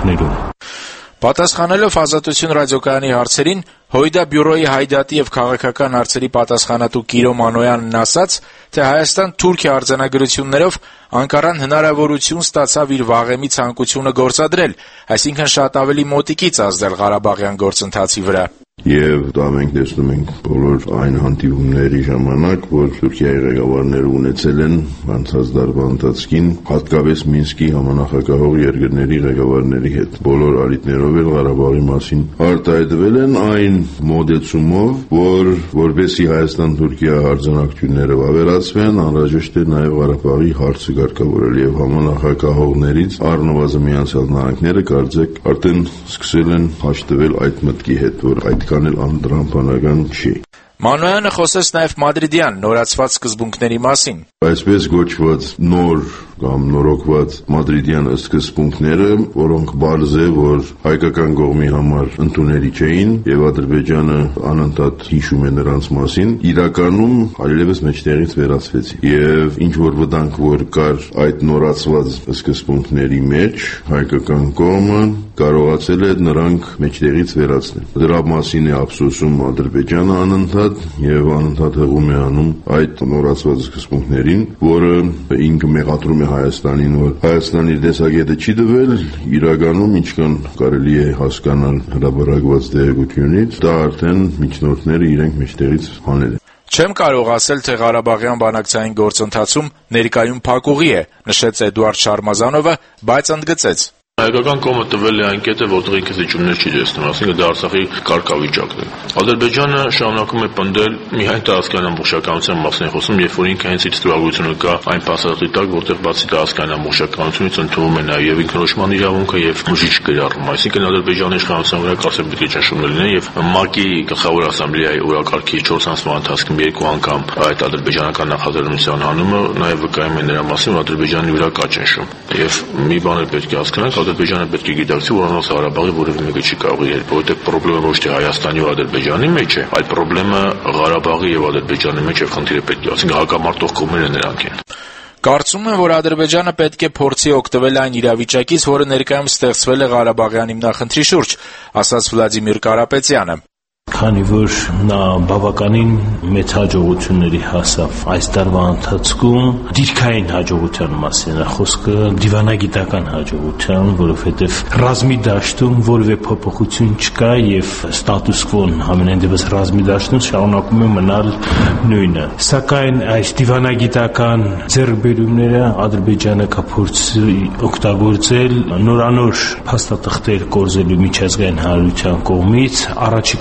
Պատասխանելով Ազատություն ռադիոկայանի հարցերին, Հույդա բյուրոյի հայդատի եւ քաղաքական հարցերի պատասխանատու Կիրո Մանոյանն ասաց, թե Հայաստան-Թուրքիա արձանագրություններով Անկարան հնարավորություն ստացավ իր վաղեմի ցանկությունը գործադրել, այսինքն շատ ավելի մոտիկից ազդել Ղարաբաղյան գործընթացի վրա։ Եվ դա մենք տեսնում ենք բոլոր այն հանդիպումների ժամանակ, որ Թուրքիայի ղեկավարները ունեցել են անցած դարվա ընթացքին, հատկապես Մինսկի համանախագահող երկրների ղեկավարների հետ։ Բոլոր առիթներով էլ Ղարաբաղի մասին արտահայտվել են այն մոդեցումով, որ որպեսզի Հայաստան-Թուրքիա արձանագրությունները ավելացվեն, անհրաժեշտ է նաև Ղարաբաղի հարցը կարգավորել եւ համանախագահողներից առնվազն Միացյալ Նահանգները կարծեք արդեն սկսել են հաշտվել այդ մտքի հետ, որ այդքան էլ անդրամբանական չի։ Մանոյանը խոսեց նաև մադրիդյան նորացված սկզբունքների մասին։ Այսպես գոչված նոր կամ նորոգված մադրիդյան սկզբունքները, որոնք բարձ է, որ հայկական կողմի համար ընդունելի չէին եւ Ադրբեջանը անընդհատ հիշում է նրանց մասին, իրականում այլևս մեջտեղից վերացվեցին։ Եվ ինչ որ վտանգ որ կար այդ նորացված սկզբունքների մեջ, հայկական կողմը կարողացել է նրանք մեջտեղից վերացնել։ Դրա մասին է ափսոսում Ադրբեջանը անընդհատ եւ անընդհատ հղում է անում այդ նորացված սկզբունքներին, որը ինքը մեղադրում է Հայաստանին, որ Հայաստանը իր տեսակետը չի տվել, իրականում ինչքան կարելի է հասկանալ հրապարակված տեղեկությունից, դա արդեն միջնորդները իրենք մեջտեղից հանել են։ Չեմ կարող ասել, թե Ղարաբաղյան բանակցային գործընթացում ներկայում փակուղի է, նշեց Էդուարդ Շարմազանովը, բայց ընդգծեց. Հայկական կողմը տվել է այն կետը, որտեղ ինքը զիջումներ չի դեսնում, ասինքն դա Արցախի կարգավիճակն է։ Ադրբեջանը շարունակում է պնդել միայն տարածքային ամբողջականության մասին խոսում, երբ որ ինքը հենց իր ստորագրությունը կա այն փաստաթղթի տակ, որտեղ բացի տարածքային ամբողջականությունից ընդունվում է նաև ինքնորոշման իրավունքը եւ բուժիչ գրառումը, այսինքն Ադրբեջանի իշխանության վրա կարծեմ պետք է ճնշումներ լինեն եւ ՄԱԿ-ի գլխավոր ասամբլեայի օրակարգի 4 ամսվա ընթացքում 2 անգամ այդ ադրբեջանական նախաձեռնության հանումը նաև վկայում է նրա մասին, որ Ադրբեջանի վրա կա ճնշում։ Եվ մի բան էլ պետք է հասկանանք, Ադրբեջանը պետք է գիտակցի, որ անոնց Ղարաբաղի որևէ մեկը չի կարող իրել, որովհետեւ խնդիրը ոչ թե Հայաստանի ու Ադրբեջանի մեջ է, այլ խնդիրը Ղարաբաղի եւ Ադրբեջանի մեջ է խնդիրը պետք է, ասենք հակամարտող կողմերը նրանք են։ Կարծում եմ, որ Ադրբեջանը պետք է փորձի օգտվել այն իրավիճակից, որը ներկայում ստեղծվել է Ղարաբաղյան հիմնախնդրի շուրջ, ասաց Վլադիմիր Կարապետյանը։ Քանի որ նա բավականին մեծ հաջողությունների հասավ այս տարվա ընթացքում, դիրքային հաջողության մասին է խոսքը, դիվանագիտական հաջողության, որովհետև ռազմի դաշտում որևէ փոփոխություն չկա եւ ստատուս կվոն ամենայն դեպս ռազմի դաշտում շարունակում է մնալ նույնը։ Սակայն այս դիվանագիտական ձեռքբերումները Ադրբեջանը կփորձի օգտագործել նորանոր փաստաթղթեր կորզելու միջազգային հանրության կողմից առաջիկայում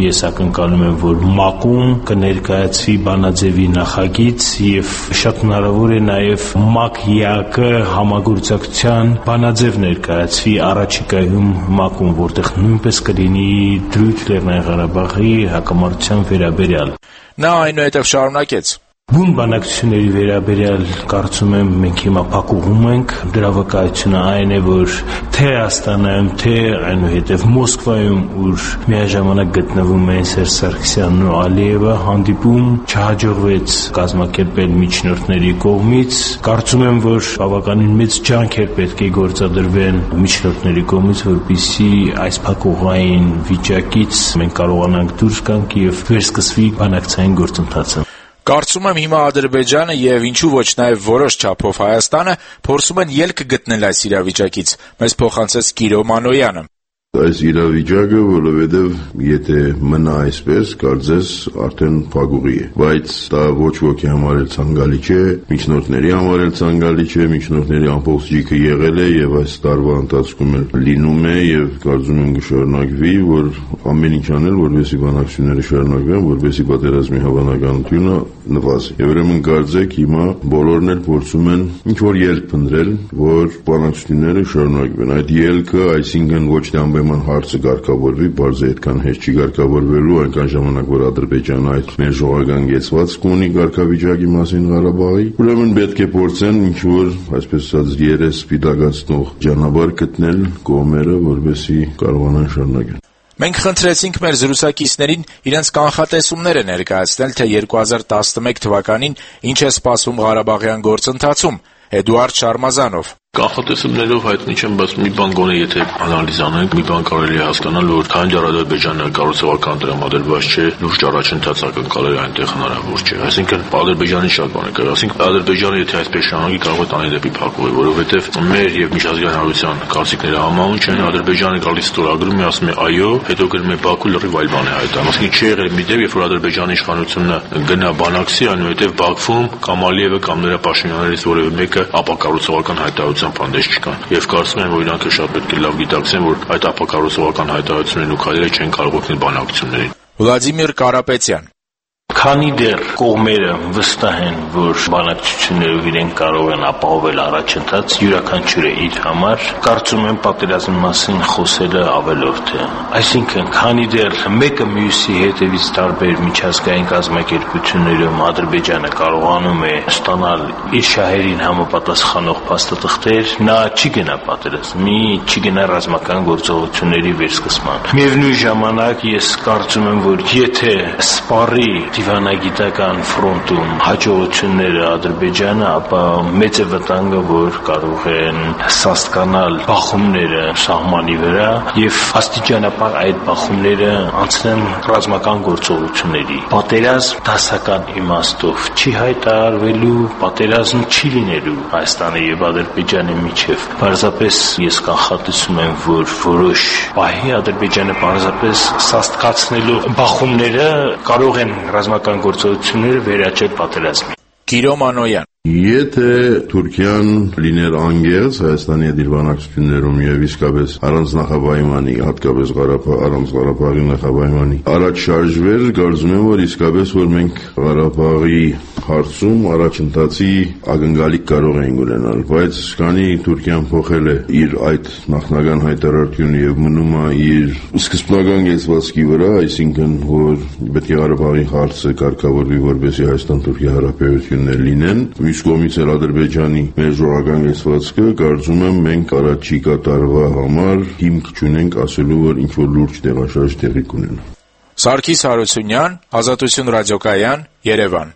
ես ակնկալում եմ, որ ՄԱԿ-ում կներկայացվի բանաձևի նախագիծ եւ շատ հնարավոր է նաեւ ՄԱԿ-ՀԱԿ համագործակցության բանաձև ներկայացվի առաջիկայում ՄԱԿ-ում, որտեղ նույնպես կլինի դրույթ Լեռնային Ղարաբաղի հակամարտության վերաբերյալ։ Նա այնուհետև շարունակեց. Բուն բանակցությունների վերաբերյալ կարծում եմ մենք հիմա փակուղում ենք, դրա վկայությունը այն է, որ թե Աստանայում, թե այնուհետև Մոսկվայում, ուր միաժամանակ գտնվում էին Սերժ Սարգսյանն ու Ալիևը, հանդիպում չհաջողվեց կազմակերպել միջնորդների կողմից։ Կարծում եմ, որ բավականին մեծ ջանքեր պետք է գործադրվեն միջնորդների կողմից, որպեսզի այս փակուղային վիճակից մենք կարողանանք դուրս գանք եւ վերսկսվի բանակցային գործընթացը։ Կարծում եմ հիմա Ադրբեջանը եւ ինչու ոչ նաեւ որոշ չափով Հայաստանը փորձում են ելք գտնել այս իրավիճակից, մեզ փոխանցեց Կիրո Մանոյանը։ Այս իրավիճակը, որովհետև եթե մնա այսպես, կարծես արդեն փակուղի է, բայց դա ոչ ոքի համար էլ ցանկալի չէ, միջնորդների համար էլ ցանկալի չէ, միջնորդների ամբողջ ջիքը եղել է եւ այս տարվա ընթացքում էլ լինում է եւ կարծում եմ կշարունակվի, որ ամեն ինչ անել, որպեսզի բանակցությունները շարունակվեն, որպեսզի պատերազմի հավանականությունը նվազի։ Եվ ուրեմն կարծեք հիմա բոլորն էլ փորձում են ինչ որ ելք փնտրել, որ բանակցությունները շարունակվեն։ Այդ ելքը, այսինքն ոչ թե ուրեմն հարցը կարգավորվի, բարձր այդքան հեշտ չի կարգավորվելու, այնքան ժամանակ որ Ադրբեջանը այդ մեր ժողովրդական գեցվածք ունի կարգավիճակի մասին Ղարաբաղի, ուրեմն պետք է փորձեն ինչ որ, այսպես ասած, երես սպիտակացնող ճանապարհ գտնել կողմերը, որպեսզի կարողանան շարունակել։ Մենք խնդրեցինք մեր զրուցակիցներին իրենց կանխատեսումները ներկայացնել, թե 2011 թվականին ինչ է սպասվում Ղարաբաղյան գործընթացում։ Էդուարդ Շարմազանով Կանխատեսումներով հայտնի չեմ, բայց մի բան գոնե եթե անալիզ անենք, մի բան կարելի է հասկանալ, որ քանի դեռ Ադրբեջանը կառուցողական տրամադրված չէ, լուրջ առաջընթաց ակնկալել այնտեղ հնարավոր չէ։ Այսինքն Ադրբեջանի շատ բան է կարող, այսինքն Ադրբեջանը եթե այսպես շարունակի կարող է տանել դեպի փակուղի, որովհետև մեր եւ միջազգային հանրության կարծիքները համահունչ են, Ադրբեջանը գալիս ստորագրում է, ասում է այո, հետո գրում է Բաքու լրիվ այլ բան է հայտարարում։ Այսինքն չի եղել մի դեպք, երբ որ Ադրբեջանի իշխանությունը գնա բանակցի, այնուհետև Բաքվում կամ Ալիևը կամ նրա պաշտոնյաներից որևէ մեկը ապակառուցողական հայտարարություն հանդես չկան։ Եվ կարծում եմ, որ իրանք շատ պետք է լավ գիտակցեն, որ այդ ապակառուցողական հայտարարություններն ու քայլերը չեն կարող օգնել բանակցություններին։ Վլադիմիր Կարապետյան Քանի դեռ կողմերը վստահ են, որ բանակցություններով իրենք կարող են ապահովել առաջընթաց, յուրաքանչյուրը իր համար, կարծում եմ պատերազմի մասին խոսելը ավելորդ է։ Այսինքն, քանի դեռ մեկը մյուսի հետևից տարբեր միջազգային կազմակերպություններում Ադրբեջանը կարողանում է ստանալ իր շահերին համապատասխանող փաստաթղթեր, նա չի գնա պատերազմի, չի գնա ռազմական գործողությունների վերսկսման։ Միևնույն ժամանակ ես կարծում եմ, որ եթե սպառի դիվանագիտական ֆրոնտում հաջողությունները Ադրբեջանը, ապա մեծ է վտանգը, որ կարող են սաստկանալ բախումները սահմանի վրա եւ աստիճանաբար այդ բախումները անցնեն ռազմական գործողությունների։ Պատերազմ դասական իմաստով չի հայտարարվելու, պատերազմ չի լինելու Հայաստանի եւ Ադրբեջանի միջեւ։ Պարզապես ես կանխատեսում եմ, որ որոշ պահի Ադրբեջանը պարզապես սաստկացնելու բախումները կարող են ռազմական գործողությունները վերաճել պատերազմի։ Կիրո Մանոյան Եթե Թուրքիան լիներ անգերց Հայաստանի հետ իր բանակցություններում եւ իսկապես առանց նախապայմանի, հատկապես առանց Ղարաբաղի նախապայմանի, առաջ շարժվեր, կարծում եմ, որ իսկապես որ մենք Ղարաբաղի հարցում առաջընթացի ակնկալիք կարող ենք ունենալ, բայց քանի Թուրքիան փոխել է իր այդ նախնական հայտարարությունը եւ մնում է իր սկզբնական գեցվածքի վրա, այսինքն որ պետք է Ղարաբաղի հարցը կարգավորվի, որպեսզի Հայաստան-Թուրքիա հարաբերություններ լինեն, մյուս կողմից էլ Ադրբեջանի մեր ժողովրդական գեցվածքը, կարծում եմ մենք առաջիկա տարվա համար հիմք չունենք ասելու, որ ինչ որ լուրջ տեղաշարժ տեղի կունենա։ Սարգիս Հարությունյան, Ազատություն ռադիոկայան, Երևան։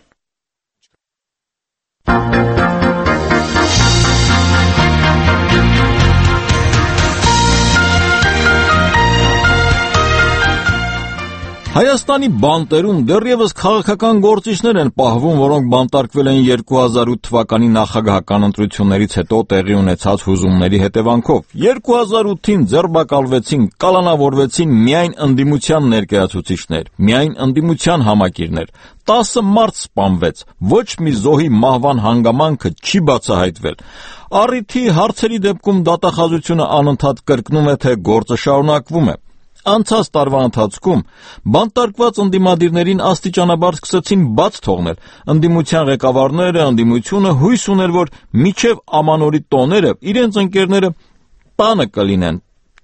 Հայաստանի բանտերում դեռևս քաղաքական գործիչներ են պահվում, որոնք բանտարկվել են 2008 թվականի նախագահական ընտրություններից հետո տեղի ունեցած հուզումների հետևանքով։ 2008-ին ձերբակալվեցին, կալանավորվեցին միայն ընդդիմության ներկայացուցիչներ, միայն ընդդիմության համակիրներ։ 10 մարդ սպանվեց, ոչ մի զոհի մահվան հանգամանքը չի բացահայտվել։ Առիթի հարցերի դեպքում դատախազությունը անընդհատ կրկնում է, թե գործը շարունակվում է։ Անցած տարվա ընթացքում բանտարկված ընդդիմադիրներին աստիճանաբար սկսեցին բաց թողնել։ Ընդդիմության ղեկավարները, ընդդիմությունը հույս ուներ, որ մինչև ամանորի տոները իրենց ընկերները տանը կլինեն,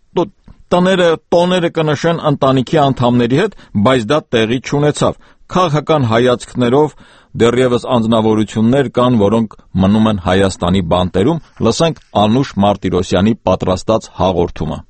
տոները կնշեն ընտանիքի անդամների հետ, բայց դա տեղի չունեցավ։ Քաղաքական հայացքներով դեռևս անձնավորություններ կան, որոնք մնում են Հայաստանի բանտերում, լսենք Անուշ Մարտիրոսյանի պատրաստած հաղորդումը։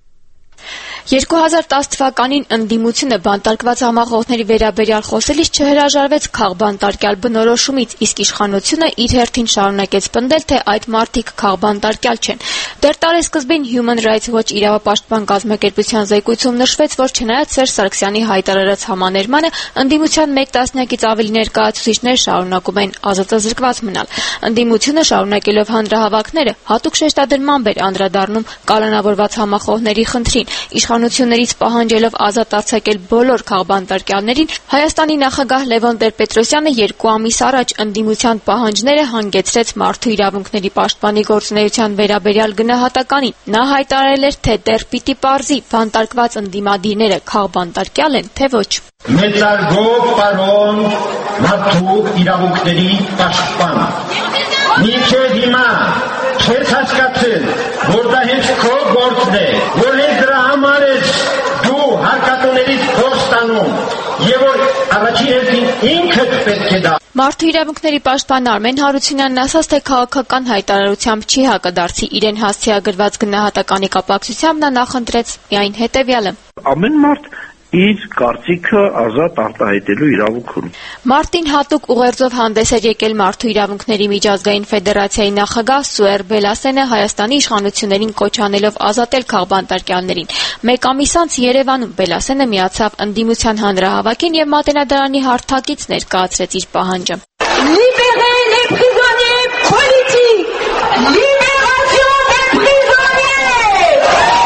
2010 թվականին ընդդիմությունը բանտարկված համախոհների վերաբերյալ խոսելիս չհրաժարվեց քաղբանտարկյալ բնորոշումից, իսկ իշխանությունը իր հերթին շարունակեց պնդել, թե այդ մարդիկ քաղբանտարկյալ չեն։ Դեռ տարեսկզբին Human Rights Watch իրավապաշտպան կազմակերպության զեկույցում նշվեց, որ չնայած Սերժ Սարգսյանի հայտարարած համաներմանը, ընդդիմության 1 տասնյակից ավելի ներկայացուցիչներ շարունակում են ազատազրկված մնալ։ Ընդդիմությունը շարունակելով հանրահավաքները հատուկ շեշտադրմամբ էր անդրադառնում կալանավորված համախոհների խնդրին։ Իշխանություններից պահանջելով ազատ արձակել բոլոր քաղբանտարկյալներին, Հայաստանի նախագահ Լևոն Տեր-Պետրոսյանը 2 ամիս առաջ ընդդիմության պահանջները հանգեցրեց Մարդու իրավունքների պաշտպանի գործունեության վերաբերյալ գնահատականին։ Նա հայտարարել էր, թե դեռ պիտի պարզի բանտարկված ընդդիմադիրները քաղբանտարկյալ են, թե ոչ։ Մեծարգով պարոն Մարդու իրավունքների պաշտպան, մինչև հիմա չես հասկացել, որ դա հենց քո գործն է, որ հենց դրա համար ես դու հարկատուներից փոս ստանում, եւ որ առաջին հերթին ինքդ պետք է դա։ Մարդու իրավունքների պաշտպան Արմեն Հարությունյանն ասաց, թե քաղաքական հայտարարությամբ չի հակադարձի իրեն հասցեագրված գնահատականի կապակցությամբ, նա նախընտրեց միայն հետևյալը. Ամեն մարդ իր կարծիքը ազատ արտահայտելու իրավունք ունի։ Մարտին հատուկ ուղերձով հանդես էր եկել Մարդու իրավունքների միջազգային ֆեդերացիայի նախագահ Սուեր Բելասենը, Հայաստանի իշխանություններին կոչ անելով ազատել քաղբանտարկյալներին։ 1 ամիս անց Երևանում Բելասենը միացավ ընդդիմության հանրահավաքին եւ Մատենադարանի հարթակից ներկայացրեց իր պահանջը։ Libérer les prisonniers politiques! Libération des prisonniers!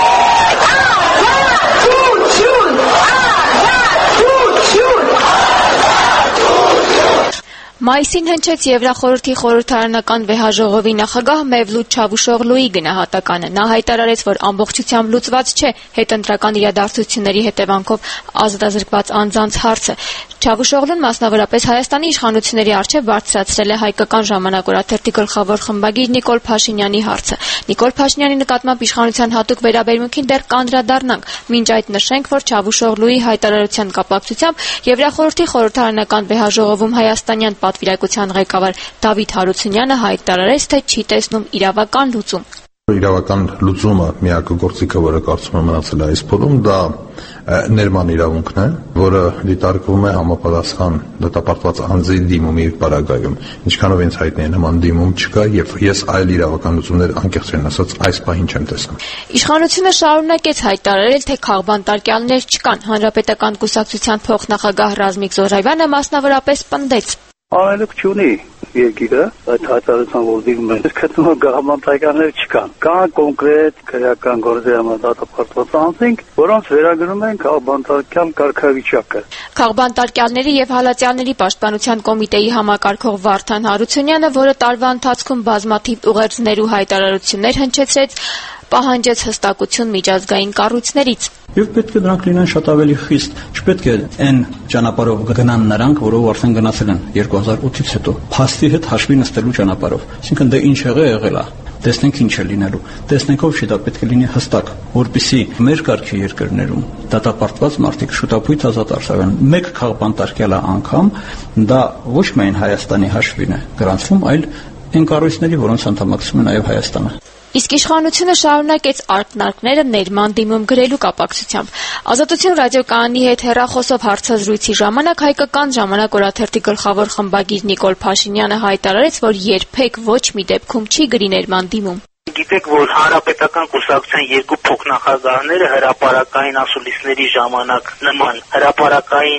Մայիսին հնչեց Եվրախորհրդի խորհրդարանական վեհաժողովի նախագահ Մևլութ Չավուշօղլուի գնահատականը։ Նա հայտարարեց, որ ամբողջությամբ լուծված չէ հետընտրական իրադարձությունների հետևանքով ազատազրկված անձանց հարցը։ Չավուշօղլուն մասնավորապես Հայաստանի իշխանությունների առջև բարձրացրել է հայկական ժամանակ օրաթերթի գլխավոր խմբագիր Նիկոլ Փաշինյանի հարցը։ Նիկոլ Փաշինյանի նկատմամբ իշխանության հատուկ վերաբերմունքին դեռ կանդրադառնանք։ Մինչ այդ նշենք, որ Չավուշօղլուի հայտարարության կապակցությամբ Եվրախորհրդի խորհրդարանական վեհաժողովում հայաստանյան պատվիրակության ղեկավար Դավիթ Հարությունյանը հայտարարեց, թե չի տեսնում իրավական լուծում։ Իրավական լուծումը միակ գործիքը, որը կարծում եմ մնացել է այս փուլում, դա ներման իրավունքն է, որը դիտարկվում է համապատասխան դատապարտված անձի դիմումի պարագայում։ Ինչքանով ինձ հայտնի է, նման դիմում չկա եւ ես այլ իրավական լուծումներ անկեղծորեն ասած այս պահին չեմ տեսնում։ Իշխանությունը շարունակեց հայտարարել, թե քաղբանտարկյալներ չկան։ Հանրապետական կուսակցության փոխնախագահ Ռազմիկ Զոհրաբյանը մասնավորապես պնդեց. Անելուկ չունի երկիրը այդ հայտարարության որդիգում է։ Գտնում եմ քաղբանտարկյալներ չկան։ Կան կոնկրետ քրեական գործերի համար դատապարտված անձինք, որոնց վերագրում են քաղբանտարկյալ կարգավիճակը։ Քաղբանտարկյալների եւ հալածյալների պաշտպանության կոմիտեի համակարգող Վարդան Հարությունյանը, որը տարվա ընթացքում բազմաթիվ ուղերձներ ու հայտարարություններ հնչեցրեց, պահանջեց հստակություն միջազգային կառույցներից։ Եվ պետք է դրանք լինեն շատ ավելի խիստ։ Չպետք է այն ճանապարհով գնան նրանք, որով արդեն գնացել են 2008-ից հետո, փաստի հետ հաշվի նստելու ճանապարհով։ Այսինքն դա ինչ եղել է, տեսնենք ինչ է լինելու։ Տեսնենք ով չի, դա պետք է լինի հստակ, որպեսզի մեր կարգի երկրներում դատապարտված մարդիկ շուտապույտ ազատ արձակվեն։ Մեկ քաղբանտարկյալը անգամ դա ոչ միայն Հայաստանի հաշվին է գրանցվում, այլ այն կառույցների, որոնց անդամակցում է նաև Հայաստանը։ Իսկ իշխանությունը շարունակեց ակնարկները ներման դիմում գրելու կապակցությամբ։ Ազատություն ռադիոկայանի հետ հեռախոսով հարցազրույցի ժամանակ հայկական ժամանակ օրաթերթի գլխավոր խմբագիր Նիկոլ Փաշինյանը հայտարարեց, որ երբեք ոչ մի դեպքում չի գրի ներման դիմում։ Գիտեք, որ Հանրապետական կուսակցության 2 փոխնախագահները հրապարակային ասուլիսների ժամանակ նման հրապարակային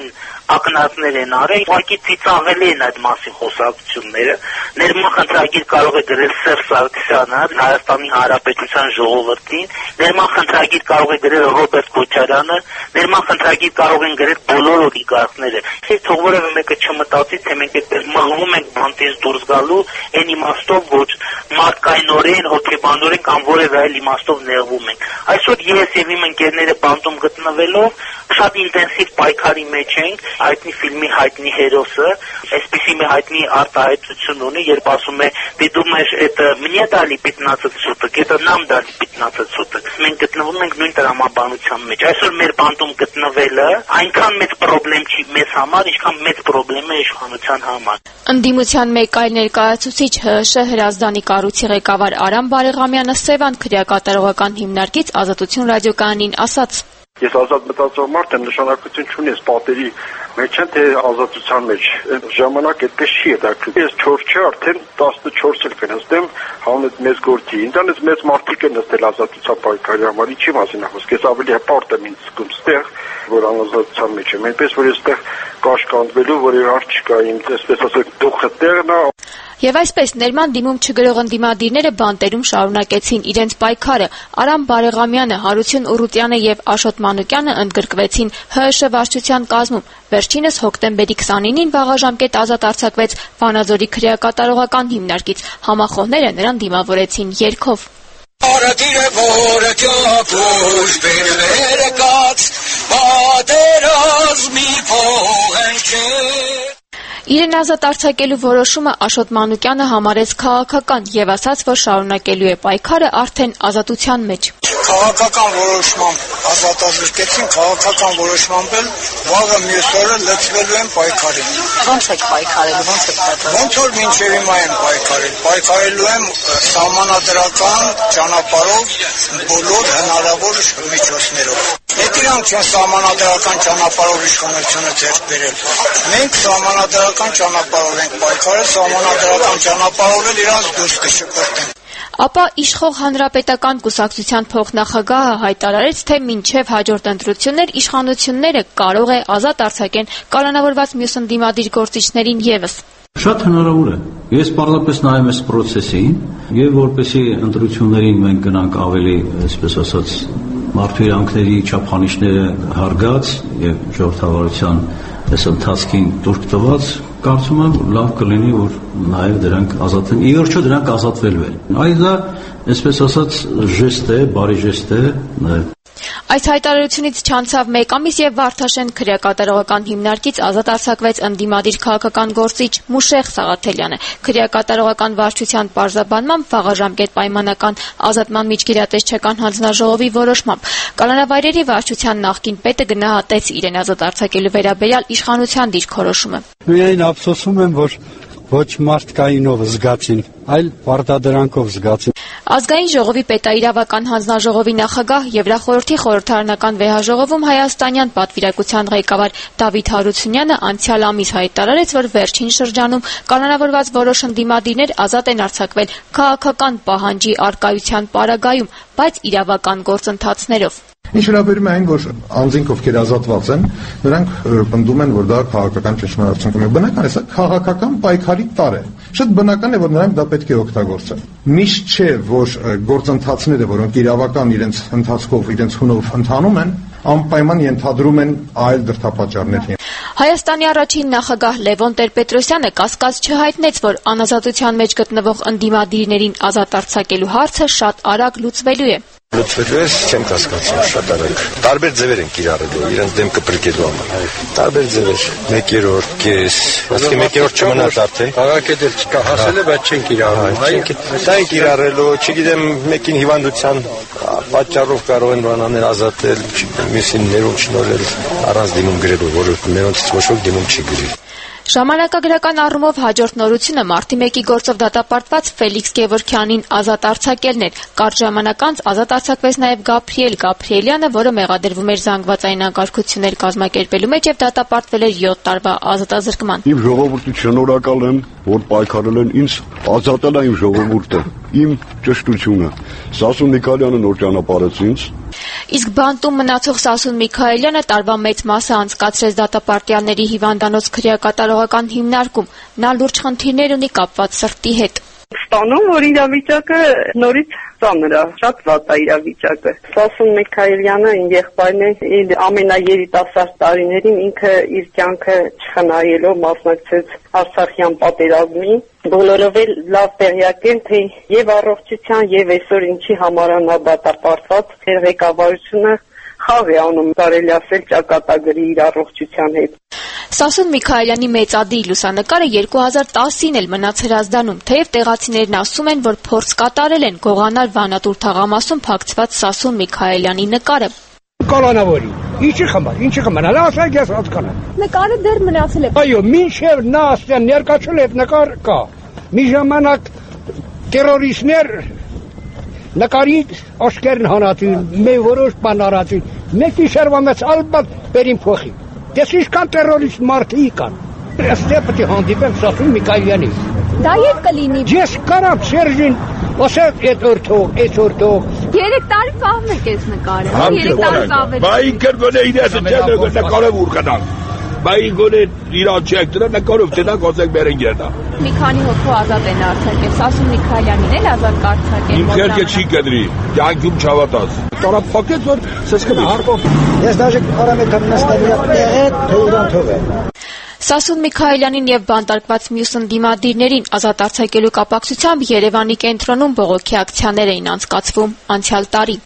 ակնարկներ են արել, ուղղակի ծիծաղելի են այդ մասի խոսակցությունները։ Ներման խնդրագիր կարող է գրել Սերժ Սարգսյանը Հայաստանի Հանրապետության ժողովրդին, ներման խնդրագիր կարող է գրել Ռոբերտ Քոչարյանը, ներման խնդրագիր կարող են գրել բոլոր օլիգարխները։ Եթե թող որևէ մեկը չմտածի, թե մենք այդպես մղվում ենք բանտից դուրս գալու այն իմաստով, որ մարդկայնորեն, հոգեբանորեն կամ որևէ այլ իմաստով նեղվում ենք։ Այսօր ես եւ իմ ընկերները բանտում գտնվելով շատ ինտենսիվ պայքարի մեջ ենք, հայտնի ֆիլմի հայտնի հերոսը այսպիսի մի հայտնի արտահայտություն ունի, երբ ասում է «Ты думаешь, это мне дали 15 суток, это нам дали 15 суток»։ Մենք գտնվում ենք նույն տրամաբանության մեջ։ Այսօր մեր բանտում գտնվելը այնքան մեծ խնդրեմ չի մեզ համար, ինչքան մեծ խնդրեմ է իշխանության համար։ Ընդդիմության մեկ այլ ներկայացուցիչ ՀՀՇ Հրազդանի կառույցի ղեկավար Արամ Բարեղամյանը Սևան քրեակատարողական հիմնարկից Ազատություն ռադիոկայանին ասաց. Ես ազատ մտածող մարդ եմ, նշանակություն չունի այս պատերի մեջ են, թե ազատության մեջ։ Այդ ժամանակ այդպես չի հետաքրքիր։ Ես 4 չէ, արդեն 14 էլ կնստեմ հանուն մեծ գործի։ Ինձանից մեծ մարդիկ են նստել ազատության պայքարի համար, ինչի մասին է խոսքը։ Ես ավելի հպարտ եմ ինձ զգում ստեղ, որ անազատության մեջ եմ։ Այնպես որ ես ստեղ կաշկանդվելու որևէ հարց չկա, ինձ այսպես ասած դուխը տեղն է։ Եվ այսպես ներման դիմում չգրող ընդդիմադիրները բանտերում շարունակեցին իրենց պայքարը։ Արամ Բարեղամյանը, Հարություն Ուռուտյանը եւ Աշոտ Մանուկյանը ընդգրկվեցին ՀՀՇ վարչության կազմում։ Վերջինս հոկտեմբերի 29-ին վաղաժամկետ ազատ արձակվեց Վանաձորի քրեակատարողական հիմնարկից։ Համախոհները նրան դիմավորեցին երգով. Արադիրը որը ճակուշ բերվերը կաց, պատերազմի փողենքը։ Իրեն ազատ արձակելու որոշումը Աշոտ Մանուկյանը համարեց քաղաքական եւ ասաց, որ շարունակելու է պայքարը արդեն ազատության մեջ։ Քաղաքական որոշմամբ ազատազրկեցին, քաղաքական որոշմամբ էլ վաղը մյուս օրը լցվելու են պայքարին։ Ո՞նց եք պայքարել, ո՞նց եք պատրաստվում։ Ոնց որ մինչև հիմա եմ պայքարել, պայքարելու եմ սահմանադրական ճանապարհով բոլոր հնարավոր միջոցներով։ Եթե իրանք չեն սահմանադրական ճանապարհով իշխանությունը ձեռք բերել, մենք սահմանադրական ճանապարհով ենք պայքարել, սահմանադրական ճանապարհով էլ իրանց դուրս կշպրտեն։ Ապա իշխող Հանրապետական կուսակցության փոխնախագահը հայտարարեց, թե մինչև հաջորդ ընտրություններ իշխանությունները կարող է ազատ արձակեն կալանավորված մյուս ընդդիմադիր գործիչներին եւս։ Շատ հնարավոր է։ Ես պարզապես նայում եմ process-ին եւ որպեսի ընտրություններին մենք գնանք ավելի, այսպես ասած, մարդու իրանքների չափանիշները հարգած եւ ժողովրդավարության այս ընթացքին տուրք տված, կարծում եմ լավ կլինի, որ նաեւ դրանք ազատվեն։ Ի վերջո դրանք ազատվելու են։ Այս դա, այսպես ասած, ժեստ է, բարի ժեստ է։ Այս հայտարարությունից չանցավ մեկ ամիս եւ Վարդաշեն քրեակատարողական հիմնարկից ազատ արձակվեց ընդդիմադիր քաղաքական գործիչ Մուշեղ Սաղաթելյանը։ Քրեակատարողական վարչության պարզաբանմամբ վաղաժամկետ պայմանական ազատման միջգերատեսչական հանձնաժողովի որոշմամբ Կալանավայրերի վարչության նախկին պետը գնահատեց իրեն ազատ արձակելու վերաբերյալ իշխանության դիրքորոշումը։ Միայն ափսոսում եմ, որ ոչ մարդկայինով զգացին, այլ պարտադրանքով զգացին։ Ազգային ժողովի պետաիրավական հանձնաժողովի նախագահ Եվրախորհրդի խորհրդարանական վեհաժողովում հայաստանյան պատվիրակության ղեկավար Դավիթ Հարությունյանը անցյալ ամիս հայտարարեց, որ վերջին շրջանում կանոնավորված որոշ ընդդիմադիրներ ազատ են արձակվել քաղաքական պահանջի առկայության պարագայում, բայց իրավական գործընթացներով։ Ինչ վերաբերում է այն, որ անձինք ովքեր ազատված են, նրանք պնդում են, որ դա քաղաքական ճշմարտություն է։ Բնական է, սա քաղաքական պայքարի տարր է։ Շատ բնական է, որ նրանք դա պետք է օգտագործեն։ Միշտ չէ, որ գործընթացները, որոնք իրավական իրենց ընթացքով, իրենց հունով ընթանում են, անպայման ենթադրում են այլ դրդապատճառներ։ Հայաստանի առաջին նախագահ Լևոն Տեր-Պետրոսյանը կասկած չհայտնեց, որ անազատության մեջ գտնվող ընդդիմադիրներին ազատ արձակելու հարցը շատ արագ լուծվելու է։ Լուծվելու է, չեմ կասկածում, շատ արագ։ Տարբեր ձևեր են կիրառելու, իրենց դեմքը պրկելու համար։ Տարբեր ձևեր, 1/3, կես, ասկի 1/3 չմնաց արդեն։ Քաղաքը դեռ չկա, հասել է, բայց չեն կիրառում։ Դա են կիրառելու, չգիտեմ, մեկին հիվանդության պատճառով կարող են բանաներ ազատել, մյուսին ներում չնորել, առանց դիմում գրելու, որը մերոնցից ոչ ոք դիմում չի գրի։ Ժամանակագրական առումով հաջորդ նորությունը մարտի 1-ի գործով դատապարտված Ֆելիքս Գևորգյանին ազատ արձակելն էր։ Կարճ ժամանակ անց ազատ արձակվեց նաև Գաբրիել Գաբրիելյանը, որը մեղադրվում էր զանգվածային անկարգություններ կազմակերպելու մեջ եւ դատապարտվել էր 7 տարվա ազատազրկման։ Իմ ժողովուրդի շնորհակալ եմ, որ պայքարել են ինձ, ազատել է իմ ժողովուրդը, իմ ճշտությունը։ Սասուն Նիկալյանը նոր ճանապարհեց ինձ, Իսկ բանտում մնացող Սասուն Միքայելյանը տարվա մեծ մասը անցկացրեց դատապարտյալների հիվանդանոց քրեակատարողական հիմնարկում։ Նա լուրջ խնդիրներ ունի կապված սրտի հետ։ Ստանում, որ իրավիճակը նորից ծանր է, շատ վատ է իրավիճակը։ Սասուն Միքայելյանը եղբայրն է, իր ամենաերիտասարդ տարիներին ինքը իր կյանքը չխնայելով մասնակցեց Արցախյան պատերազմին։ Բոլորով էլ լավ տեղյակ են, թե եւ առողջության եւ այսօր ինչի համար նա դատապարտված, ղեկավարությունը խաղ է անում, կարելի ասել ճակատագրի իր առողջության հետ։ Սասուն Միքայելյանի մեծադի լուսանկարը 2010-ին էլ մնաց Հրազդանում, թեև տեղացիներն ասում են, որ փորձ կատարել են Գողանար Վանատուր թաղամասում փակցված Սասուն Միքայելյանի նկարը։ Կալանավորի, ինչի խմար, ասեք ես հասկանամ։ Նկարը դեռ մնացել է։ Այո, մինչև նա աստեն ներկայացել այդ նկար կա։ Մի ժամանակ տերորիստներ նկարի աշկերն հանածին, մի որոշ բան արածին, մեկի շերվա մեծ ալբատ բերին փոխի։ Դες ինչքան տերորիստ մարդիկ կան։ Այստեղ պետք է հանդիպեմ Սասուն Միքայելյանի։ Դա եւ կլինի։ Ես կարամ Սերժին, ասել այդ օրթող։ 3 տարի պահում եք այս նկարը։ 3 տարի պահվել։ Բայ կրգոնե իրաց նկարը ուր կդան։ Բայ գոնե իրան չեք դրա նկարով դենակ ասեք բերեն գերդա։ Մի քանի հոգու ազատ են արձակել, Սասուն Միքայելյանին էլ ազատ կարձակել։ Իմ քերքը չի կդրի, կյանքում չհավատաց։ Տարափակեց որ սեսկվի հարկով։ Ես դաժե արամեկան նստել տեղետ թողան թողե։ Սասուն Միքայելյանին եւ բանտարկված մյուս ընդդիմադիրներին ազատ արձակելու կապակցությամբ Երևանի կենտրոնում բողոքի ակցիաներ էին անցկացվում անցյալ տարի։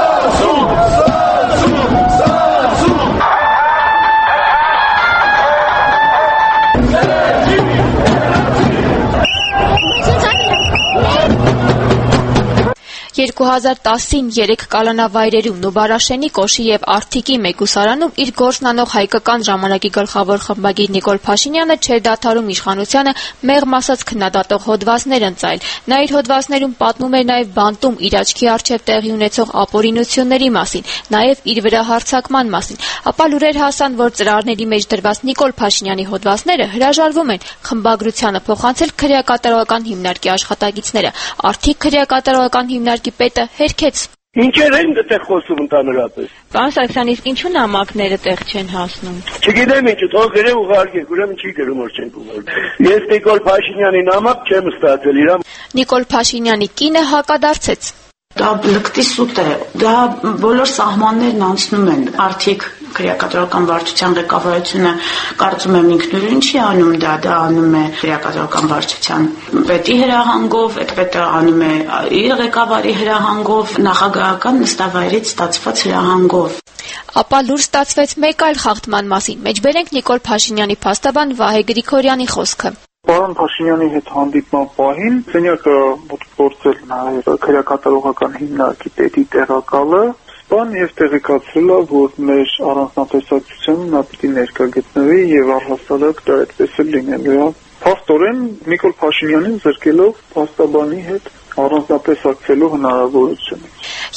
Երկու 2010-ին 3 կալանավայրերում Նուբարաշենի, Կոշի եւ Արթիկի մեկուսարանում իր գործն անող հայկական ժամանակի գլխավոր խմբագիր Նիկոլ Փաշինյանը չէր դադարում իշխանությանը մեղմ ասած քննադատող հոդվածներ ընծայել։ Նա իր հոդվածներում պատմում էր նաեւ բանտում իր աչքի առջև տեղի ունեցող ապօրինությունների մասին, նաեւ իր վրա հարձակման մասին։ Ապա լուրեր հասան, որ ծրարների մեջ դրված Նիկոլ Փաշինյանի հոդվածները հրաժարվում են խմբագրությանը փոխանցել քրեակատարողական հիմնարկի աշխատակիցները։ Արթիկ քրեակատարողական հիմնարկի պետը հերքեց։ Ինչեր են դեռ խոսում ընդհանրապես։ Պարոն Սարգսյան, իսկ ինչու նամակները տեղ չեն հասնում։ Չգիտեմ ինչ, թող գրեմ ուղարկեք, ուրեմն չի գրում որ չեն ուղարկել։ Ես Նիկոլ Փաշինյանի նամակ չեմ ստացել իրան։ Նիկոլ Փաշինյանի կինը հակադարձեց։ Դա լկտի սուտ է, դա բոլոր սահմաններն անցնում են։ Արդիկ քրեակատարական վարչության ղեկավարությունը կարծում եմ ինքնուրույն չի անում դա անում է քրեակատարական վարչության պետի հրահանգով, այդ պետը անում է իր ղեկավարի հրահանգով, նախագահական նստավայրից ստացված հրահանգով։ Ապա լուր ստացվեց մեկ այլ խախտման մասին։ Մեջբերենք Նիկոլ Փաշինյանի փաստաբան Վահե Գրիգորյանի խոսքը։ Պարոն Փաշինյանի հետ հանդիպման պահին սենյակը գործել նաև քրեակատարողական հիմնարկի պետի տեղակալը Սպան եւ տեղեկացրել է, որ մեր առանձնատեսակցությունը նա պիտի ներկա գտնվի եւ առհասարակ դա այդպես էլ լինելու է։ Փաստորեն Նիկոլ Փաշինյանին զրկելով փաստաբանի հետ առանձնատեսակցելու հնարավորությունը։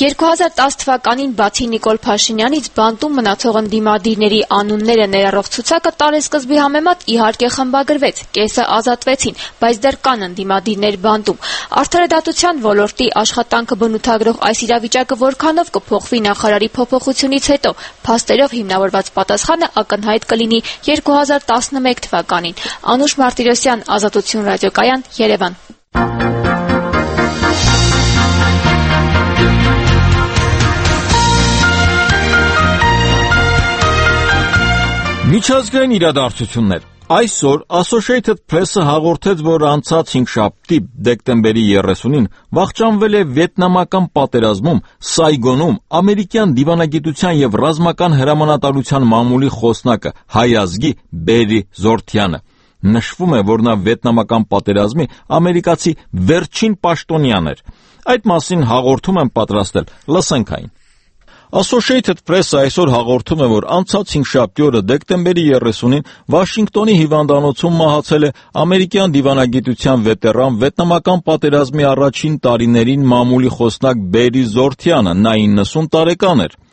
2010 թվականին բացի Նիկոլ Փաշինյանից բանտում մնացող ընդդիմադիրների անունները ներառող ցուցակը տարեսկզբի համեմատ իհարկե խմբագրվեց, կեսը ազատվեցին, բայց դեռ կան ընդդիմադիրներ բանտում։ Արդարադատության ոլորտի աշխատանքը բնութագրող այս իրավիճակը որքանով կփոխվի նախարարի փոփոխությունից հետո, փաստերով հիմնավորված պատասխանը ակնհայտ կլինի 2011 թվականին։ Անուշ Մարտիրոսյան, Ազատություն ռադիոկայան, Երևան։ Միջազգային իրադարձություններ։ Այսօր Associated Press-ը հաղորդեց, որ անցած 5 դեկտեմբերի 30-ին վախճանվել է վիետնամական պատերազմում Սայգոնում ամերիկյան դիվանագիտության եւ ռազմական հրամանատարության մամուլի խոսնակը հայ ազգի Բերի Զորթյանը։ Նշվում է, որ նա վիետնամական պատերազմի ամերիկացի վերջին պաշտոնյան էր։ Այդ մասին հաղորդում եմ պատրաստել, լսենք այն։ Associated Press-ը այսօր հաղորդում է, որ անցած 5 օրը դեկտեմբերի 30-ին Վաշինգտոնի հիվանդանոցում մահացել է ամերիկյան դիվանագիտության վետերան վիետնամական պատերազմի առաջին տարիներին մամուլի խոսնակ Բերի Զորթյանը, նա 90 տարեկան էր։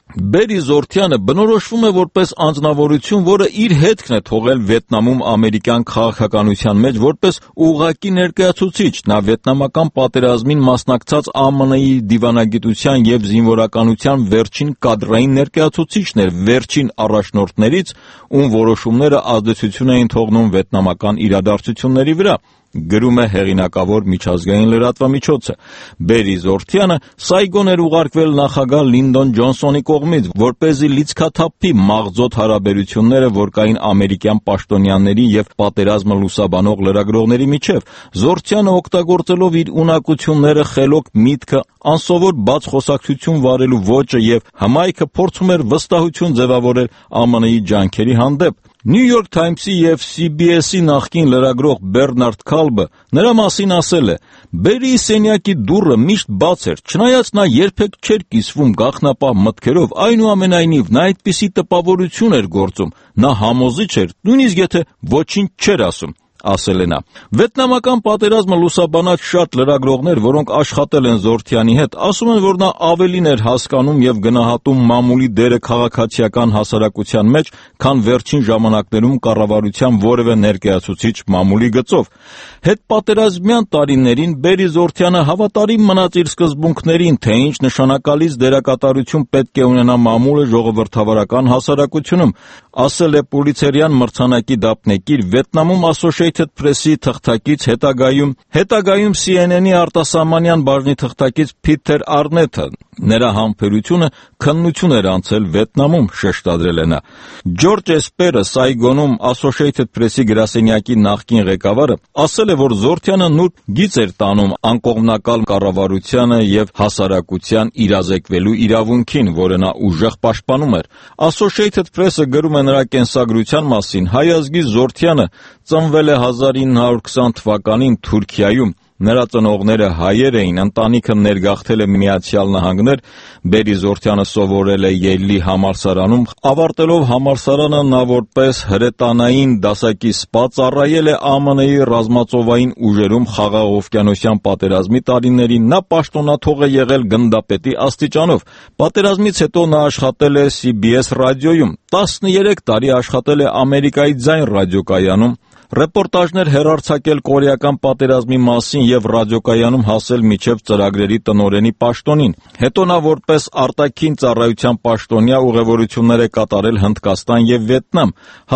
Բերի Զորթյանը բնորոշվում է որպես անձնավորություն, որը իր հետքն է թողել Վիետնամում ամերիկյան քաղաքականության մեջ որպես ուղղակի ներկայացուցիչ։ Նա վիետնամական պատերազմին մասնակցած ԱՄՆ-ի դիվանագիտության եւ զինվորականության վերջին կադրային ներկայացուցիչն էր, վերջին առաջնորդներից, ում որոշումները ազդեցություն էին թողնում վիետնամական իրադարձությունների վրա, գրում է հեղինակավոր միջազգային լրատվամիջոցը։ Բերի Զորթյանը Սայգոն էր ուղարկվել նախագահ Լինդոն Ջոնսոնի կողմից, որպեսզի լիցքաթափի մաղձոտ հարաբերությունները, որ կային ամերիկյան պաշտոնյաների եւ պատերազմը լուսաբանող լրագրողների միջև։ Զորթյանը օգտագործելով իր ունակությունները, խելոք միտքը, անսովոր բաց խոսակցություն վարելու ոճը եւ հմայքը փորձում էր վստահություն ձևավորել ԱՄՆ-ի ջանքերի հանդեպ։ New York Times-ի եւ CBS-ի նախկին լրագրող Բերնարդ Քալբը նրա մասին ասել է. «Բերիի սենյակի դուռը միշտ բաց էր, չնայած նա երբեք չէր կիսվում գաղտնապահ մտքերով, այնուամենայնիվ նա այդպիսի տպավորություն էր գործում, նա համոզիչ էր, նույնիսկ եթե ոչինչ չէր ասում», ասել է նա։ Վիետնամական պատերազմը լուսաբանած շատ լրագրողներ, որոնք աշխատել են Զորթյանի հետ, ասում են, որ նա ավելին էր հասկանում եւ գնահատում մամուլի դերը քաղաքացիական հասարակության մեջ, քան վերջին ժամանակներում կառավարության որևէ ներկայացուցիչ մամուլի գծով։ Հետպատերազմյան տարիներին Բերի Զորթյանը հավատարիմ մնաց իր սկզբունքներին, թե ինչ նշանակալից դերակատարություն պետք է ունենա մամուլը ժողովրդավարական հասարակությունում, ասել է Պուլիցերյան մրցանակի դափնեկիր, Վիետնամում Associated Press-ի թղթակից, հետագայում CNN-ի արտասահմանյան բաժնի թղթակից Փիթեր Արնեթը։ Նրա համբերությունը քննություն էր անցել Վիետնամում, շեշտադրել է նա։ Ջորջ Էսպերը, Սայգոնում Associated Press-ի գրասենյակի նախկին ղեկավարը, ասել է, որ Զորթյանը նուրբ գիծ էր տանում անկողմնակալ կառավարությանը եւ հասարակության իրազեկվելու իրավունքին, որը նա ուժեղ պաշտպանում էր։ Associated Press-ը գրում է նրա կենսագրության մասին. հայ ազգի Զորթյանը ծնվել է 1920 թվականին Թուրքիայում։ Նրա ծնողները հայեր էին, ընտանիքը ներգաղթել է Միացյալ Նահանգներ, Բերի Զորթյանը սովորել է Յեյլի համալսարանում, ավարտելով համալսարանը նա որպես հրետանային դասակի սպա ծառայել է ԱՄՆ-ի ռազմածովային ուժերում խաղաղօվկիանոսյան պատերազմի տարիներին, նա պաշտոնաթող է եղել գնդապետի աստիճանով։ Պատերազմից հետո նա աշխատել է CBS ռադիոյում, 13 տարի աշխատել է Ամերիկայի ձայն ռադիոկայանում, ռեպորտաժներ հեռարձակել կորեական պատերազմի մասին եւ ռադիոկայանում հասել միջև ծրագրերի տնօրենի պաշտոնին։ Հետո նա որպես արտաքին ծառայության պաշտոնյա ուղևորություններ է կատարել Հնդկաստան եւ Վիետնամ։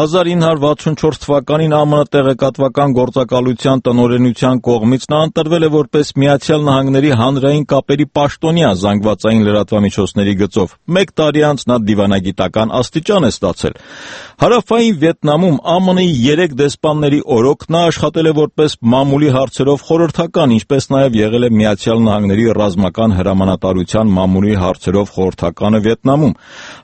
1964 թվականին ԱՄՆ տեղեկատվական գործակալության տնօրենության կողմից նա ընտրվել է որպես Միացյալ Նահանգների հանրային կապերի պաշտոնյա զանգվածային լրատվամիջոցների գծով։ 1 տարի անց նա դիվանագիտական աստիճան է ստացել։ Հարավային Վիետնամում ԱՄՆ-ի 3 դեսպանների օրոք նա աշխատել է որպես մամուլի հարցերով խորհրդական, ինչպես նաև եղել է Միացյալ Նահանգների ռազմական հրամանատարության մամուլի հարցերով խորհրդականը Վիետնամում։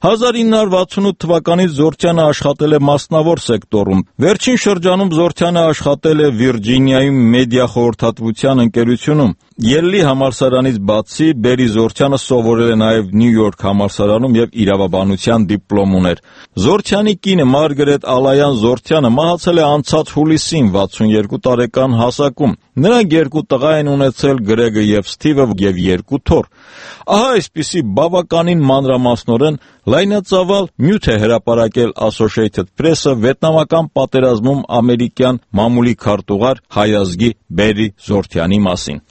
1968 թվականից Զորթյանը աշխատել է մասնավոր սեկտորում։ Վերջին շրջանում Զորթյանը աշխատել է Վիրջինիայում մեդիա խորհրդատվության ընկերությունում։ Յեյլի համալսարանից բացի Բերի Զորթյանը սովորել է նաև Նյու Յորք համալսարանում եւ իրավաբանության դիպլոմ ուներ։ Զորթյանի կինը Մարգարետ Ալայան Զորթյանը մահացել է անցած հուլիսին 62 տարեկան հասակում։ Նրանք 2 տղա են ունեցել, Գրեգը եւ Սթիվը, եւ 2 թոռ։ Ահա այսպիսի բավականին մանրամասնորեն լայնածավալ նյութ է հրապարակել Associated Press-ը վիետնամական պատերազմում ամերիկյան մամուլի քարտուղար հայ ազգի Բերի Զորթյանի մասին։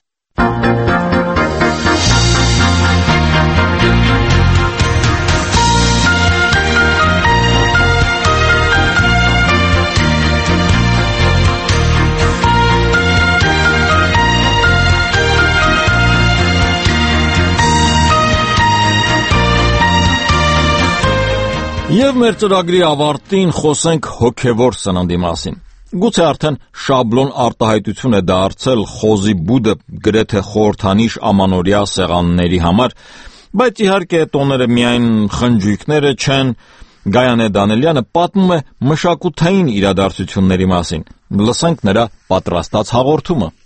Եվ մեր ծրագրի ավարտին խոսենք հոգևոր սննդի մասին։ Գուցե արդեն շաբլոն արտահայտություն է դարձել խոզի բուդը գրեթե խորհրդանիշ ամանորյա սեղանների համար, բայց իհարկե տոները միայն խնջույքները չեն։ Գայանե Դանելյանը պատմում է մշակութային իրադարձությունների մասին։ Լսենք նրա պատրաստած հաղորդումը։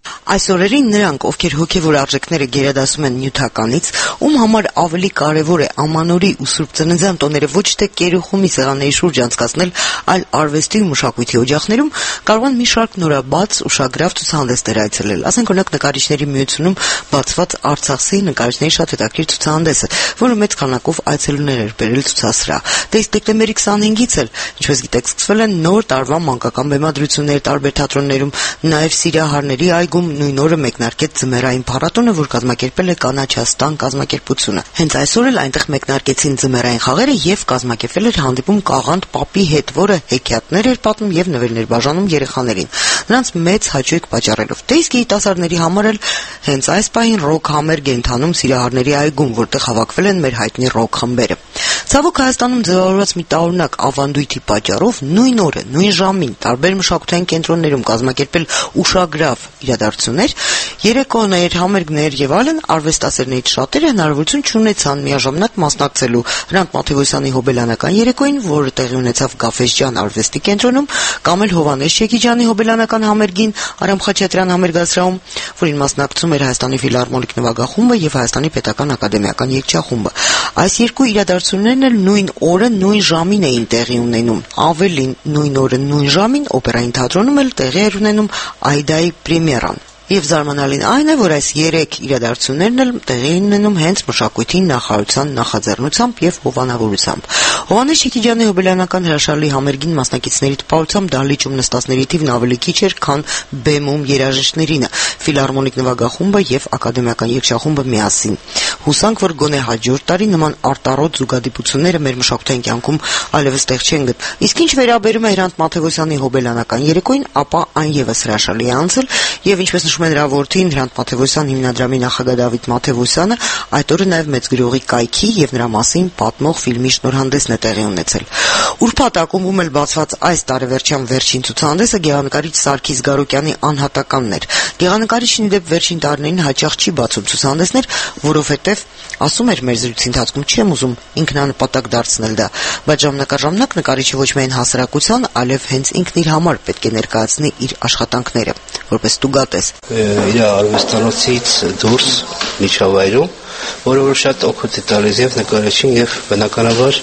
Այս օրերին նրանք, ովքեր հոգևոր արժեքները գերադասում են նյութականից, ում համար ավելի կարևոր է ամանորի ու Սուրբ Ծննդյան տոները ոչ թե կերուխումի սեղանների շուրջ անցկացնել, այլ արվեստի ու մշակույթի օջախներում, կարող են մի շարք նորաբաց ուշագրավ ցուցահանդեսներ այցելել։ Ասենք օրինակ Նկարիչների միությունում բացված Արցախի նկարիչների շատ հետաքրքիր ցուցահանդեսը, որը մեծ քանակով այցելուներ էր բերել ցուցասրահ։ Դե իսկ դեկտեմբերի 25-ից էլ, ինչպես գիտեք, սկսվել են նոր տարվա մանկական բեմադրություններ տարբեր թատրոններում, նաև Սիրահարների այգում նույն օրը մեկնարկեց ձմեռային փառատոնը, որ կազմակերպել է Կանաչ Հաստան կազմակերպությունը։ Հենց այսօր էլ այնտեղ մեկնարկեցին ձմեռային խաղերը եւ կազմակերպվել էր հանդիպում Կաղանդ Պապի հետ, որը հեքիաթներ էր պատմում եւ նվերներ բաժանում երեխաներին, նրանց մեծ հաճույք պատճառելով։ Դե իսկ երիտասարդների համար էլ հենց այս պահին ռոք համերգ է ընթանում Սիրահարների այգում, որտեղ հավաքվել են մեր հայտնի ռոք խմբերը։ Ցավոք Հայաստանում ձևավորված մի տարօրինակ ավանդույթի պատճառով նույն օրը, նույն ժամին տարբեր մշակութային կենտրոններում կազմակերպել ուշագրավ իրադարձություններ, երեկոներ, համերգներ եւ այլն արվեստասերներից շատերը հնարավորություն չունեցան միաժամանակ մասնակցելու Հրանտ Մաթեւոսյանի հոբելյանական երեկոյին, որը տեղի ունեցավ Գաֆեսջան արվեստի կենտրոնում, կամ էլ Հովհաննես Շեքիջյանի հոբելյանական համերգին Արամ Խաչատրյան համերգասրահում, որին մասնակցում էր Հայաստանի ֆիլհարմոնիկ նվագախումբը եւ Հայաստանի պետական ակադեմիական երգչախումբը։ Այս երկու իրադարձություններն էլ նույն օրը, նույն ժամին էին տեղի ունենում։ Ավելին, նույն օրը, նույն ժամին օպերային թատրոնում էլ տեղի էր ունենում Այդայի պրեմիերան։ Եվ զարմանալին այն է, որ այս երեք իրադարձություններն էլ տեղի են ունենում հենց մշակույթի նախարարության նախաձեռնությամբ եւ հովանավորությամբ։ Հովհաննես Շեքիջյանի հոբելյանական հրաշալի համերգին մասնակիցների տպավորությամբ դահլիճում նստածների թիվն ավելի քիչ էր, քան բեմում երաժիշտներինը, ֆիլհարմոնիկ նվագախումբը եւ ակադեմիական երգչախումբը միասին։ Հուսանք, որ գոնե հաջորդ տարի նման արտարոտ զուգադիպությունները մեր մշակութային կյանքում այլևս տեղ չեն գտնում։ Իսկ ինչ վերաբերում է Հրանտ Մաթեւոսյանի հոբելյանական երեկոյին, ապա այն եւս հրաշալի է անցել եւ ինչպես նշում են նրա որդին Հրանտ Մաթեւոսյան հիմնադրամի նախագահ Դավիթ Մաթեւոսյանը, այդ օրը նաեւ մեծ գրողի կայքի եւ նրա մասին պատմող ֆիլմի շնորհանդեսն է տեղի ունեցել։ Ուրբաթ ակումբում էլ բացված այս տարեվերջյան վերջին ցուցահանդեսը գեղանկարիչ Սարգիս Գարոկյանի անհատականն էր։ Գեղանկարիչն իդեպ վերջին տարիներին հաճախ չի բացում ցուցահանդեսներ, որովհետեւ ասում էր մեր զրույցի ընթացքում չեմ ուզում ինքնանպատակ դարձնել դա, բայց ժամանակ նկարիչը ոչ միայն հասարակության, այլև հենց ինքն իր համար պետք է ներկայացնի իր աշխատանքները, որպես տուգատես։ Իր արվեստանոցից դուրս միջավայրում, որը որ շատ օգուտ է տալիս եւ նկարիչին եւ բնականաբար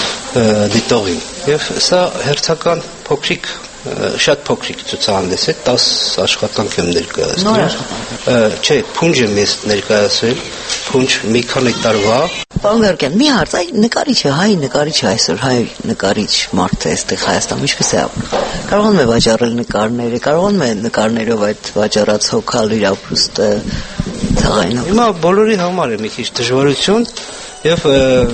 դիտողին։ Եվ սա հերթական փոքրիկ շատ փոքրիկ ցուցահանդես է, 10 աշխատանք եմ ներկայացնում։ Չէ, փունջ եմ ես ներկայացրել, փունջ մի քանի տարվա։ Պարոն Գարոկյան, մի հարց, այ նկարիչը, հայ նկարիչը այսօր, հայ նկարիչ մարդը այստեղ Հայաստանում ինչպես է ապրում։ Կարողանում է վաճառել նկարները, կարողանում է նկարներով այդ վաճառած հոգալ իր ապրուստը թաղայինով։ Հիմա բոլորի համար է մի քիչ դժվարություն եւ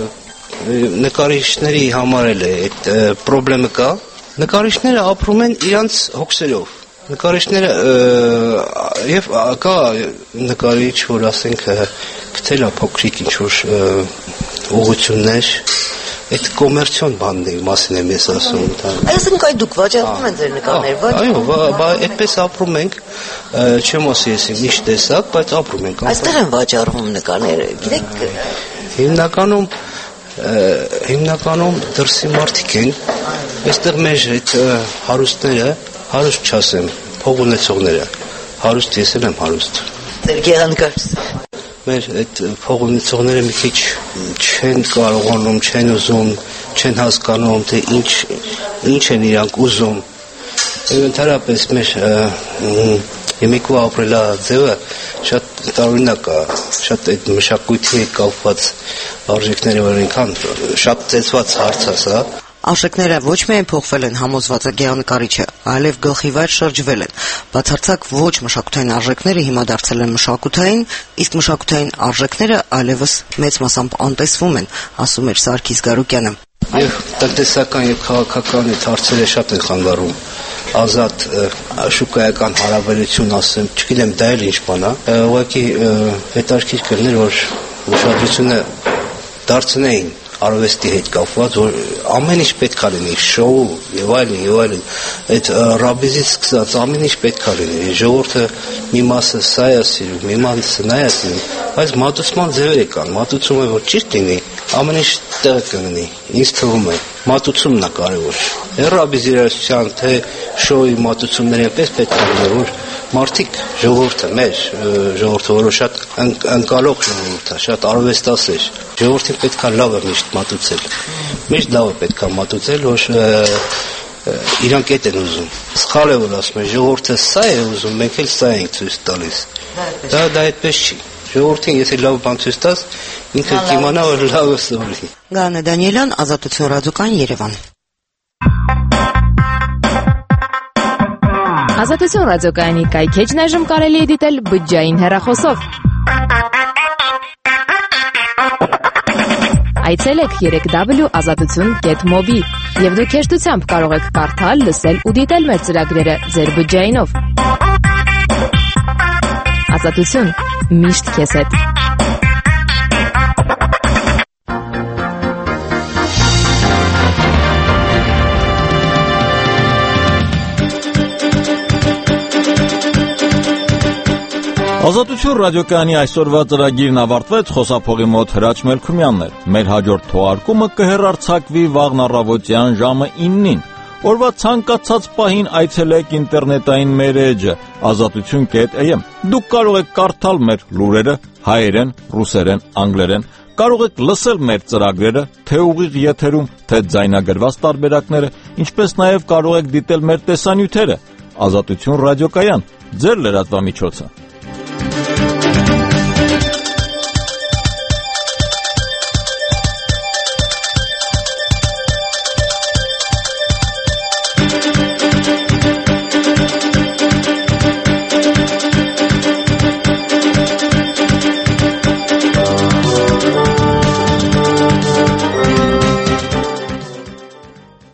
նկարիչների համար էլ է այդ խնդրեմը կա։ Նկարիչները ապրում են իրանց հոգսերով։ Նկարիչները եւ կա նկարիչ, որ ասենք գտել է փոքրիկ ինչ-որ ուղղություններ, այդ կոմերցիոն բանների մասին եմ ես ասում։ Այսինքն այ դուք վաճառում եք ձեր նկարները, այո, այդպես ապրում ենք, չեմ ասի ես ինչ տեսակ, բայց ապրում ենք։ Այստեղ են վաճառվում նկարները, գիտեք, հիմնականում դրսի մարդիկ են, այստեղ մեր այդ հարուստները, հարուստ չասեմ, փող ունեցողները, հարուստ ես եմ հարուստ։ Ձեր գեղանկարիչ։ Մեր այդ փող ունեցողները մի քիչ չեն կարողանում, չեն ուզում, չեն հասկանում, թե ինչ են իրանք ուզում։ Եվ ընդհանրապես մեր հիմիկվա ապրելաձևը շատ տարօրինակ է, շատ այդ մշակույթի հետ կապված արժեքները, որ ինքան շատ ծեծված հարց է սա։ Արժեքները ոչ միայն փոխվել են, համոզված է գեղանկարիչը, այլև գլխիվայր շրջվել են։ Բացարձակ ոչ մշակութային արժեքները հիմա դարձել են մշակութային, իսկ մշակութային արժեքները այլևս մեծ մասամբ անտեսվում են, ասում էր Սարգիս Գարոկյանը։ Եվ տնտեսական եւ քաղաքական հարցերը շատ են խանգարում ազատ շուկայական հարաբերություն, ասեմ, չգիտեմ դա էլ ինչ բան է, ուղղակի հետաքրքիր կլիներ, որ ուշադրությունը դարձնեին արվեստի հետ կապված, որ ամեն ինչ պետք է լինի, շոու եւ այլն, այդ ռաբիզից սկսած ամեն ինչ պետք է լինի։ Ժողովուրդը մի մասը սա է սիրում, մի մասը նա է սիրում, բայց մատուցման ձևեր կան, մատուցումը որ ճիշտ լինի, ամեն ինչ տեղ կլինի։ Ինձ թվում է մատուցումն է կարևոր։ Ռաբիզ երաժշտության թե շոուի մատուցումները պես պետք է լինի, որ մարդիկ ժողովուրդը մեր ժողովուրդը որը շատ ընկալող ժողովուրդ է, շատ արվեստասեր, ժողովրդին պետք է լավը միշտ մատուցել, միշտ լավը պետք է մատուցել, որ իրանք էդ են ուզում, սխալ է որ ասում են, ժողովուրդը սա է ուզում, մենք էլ սա ենք ցույց տալիս, դա այդպես չի, ժողովրդին եթե լավ բան ցույց տաս, ինքը կիմանա որ լավը սովորի։ Գանե Դանիելյան, Ազատություն ռադիոկայան, Երևան։ Ազատություն ռադիոկայանի կայքեջն այժմ կարելի է դիտել բջջային հեռախոսով։ Այցելեք 3w.azatutun.mobi եւ դուք հեշտությամբ կարող եք կարդալ, լսել ու դիտել մեր ծրագրերը ձեր բջջայինով։ Ազատություն, միշտ քեզ հետ։ Ազատություն ռադիոկայանի այսօրվա ծրագիրն ավարտվեց, խոսափողի մոտ Հրաչ Մելքումյանն էր։ Մեր հաջորդ թողարկումը կհեռարձակվի վաղն առավոտյան ժամը 9-ին։ Օրվա ցանկացած պահին այցելեք ինտերնետային մեր էջը azatutun.am։ Դուք կարող եք կարդալ մեր լուրերը հայերեն, ռուսերեն, անգլերեն, կարող եք լսել մեր ծրագրերը թե ուղիղ եթերում, թե ձայնագրված տարբերակները, ինչպես նաև կարող եք դիտել մեր տեսանյութերը։ Ազատություն ռադիոկայան, ձեր լրատվամիջոցը։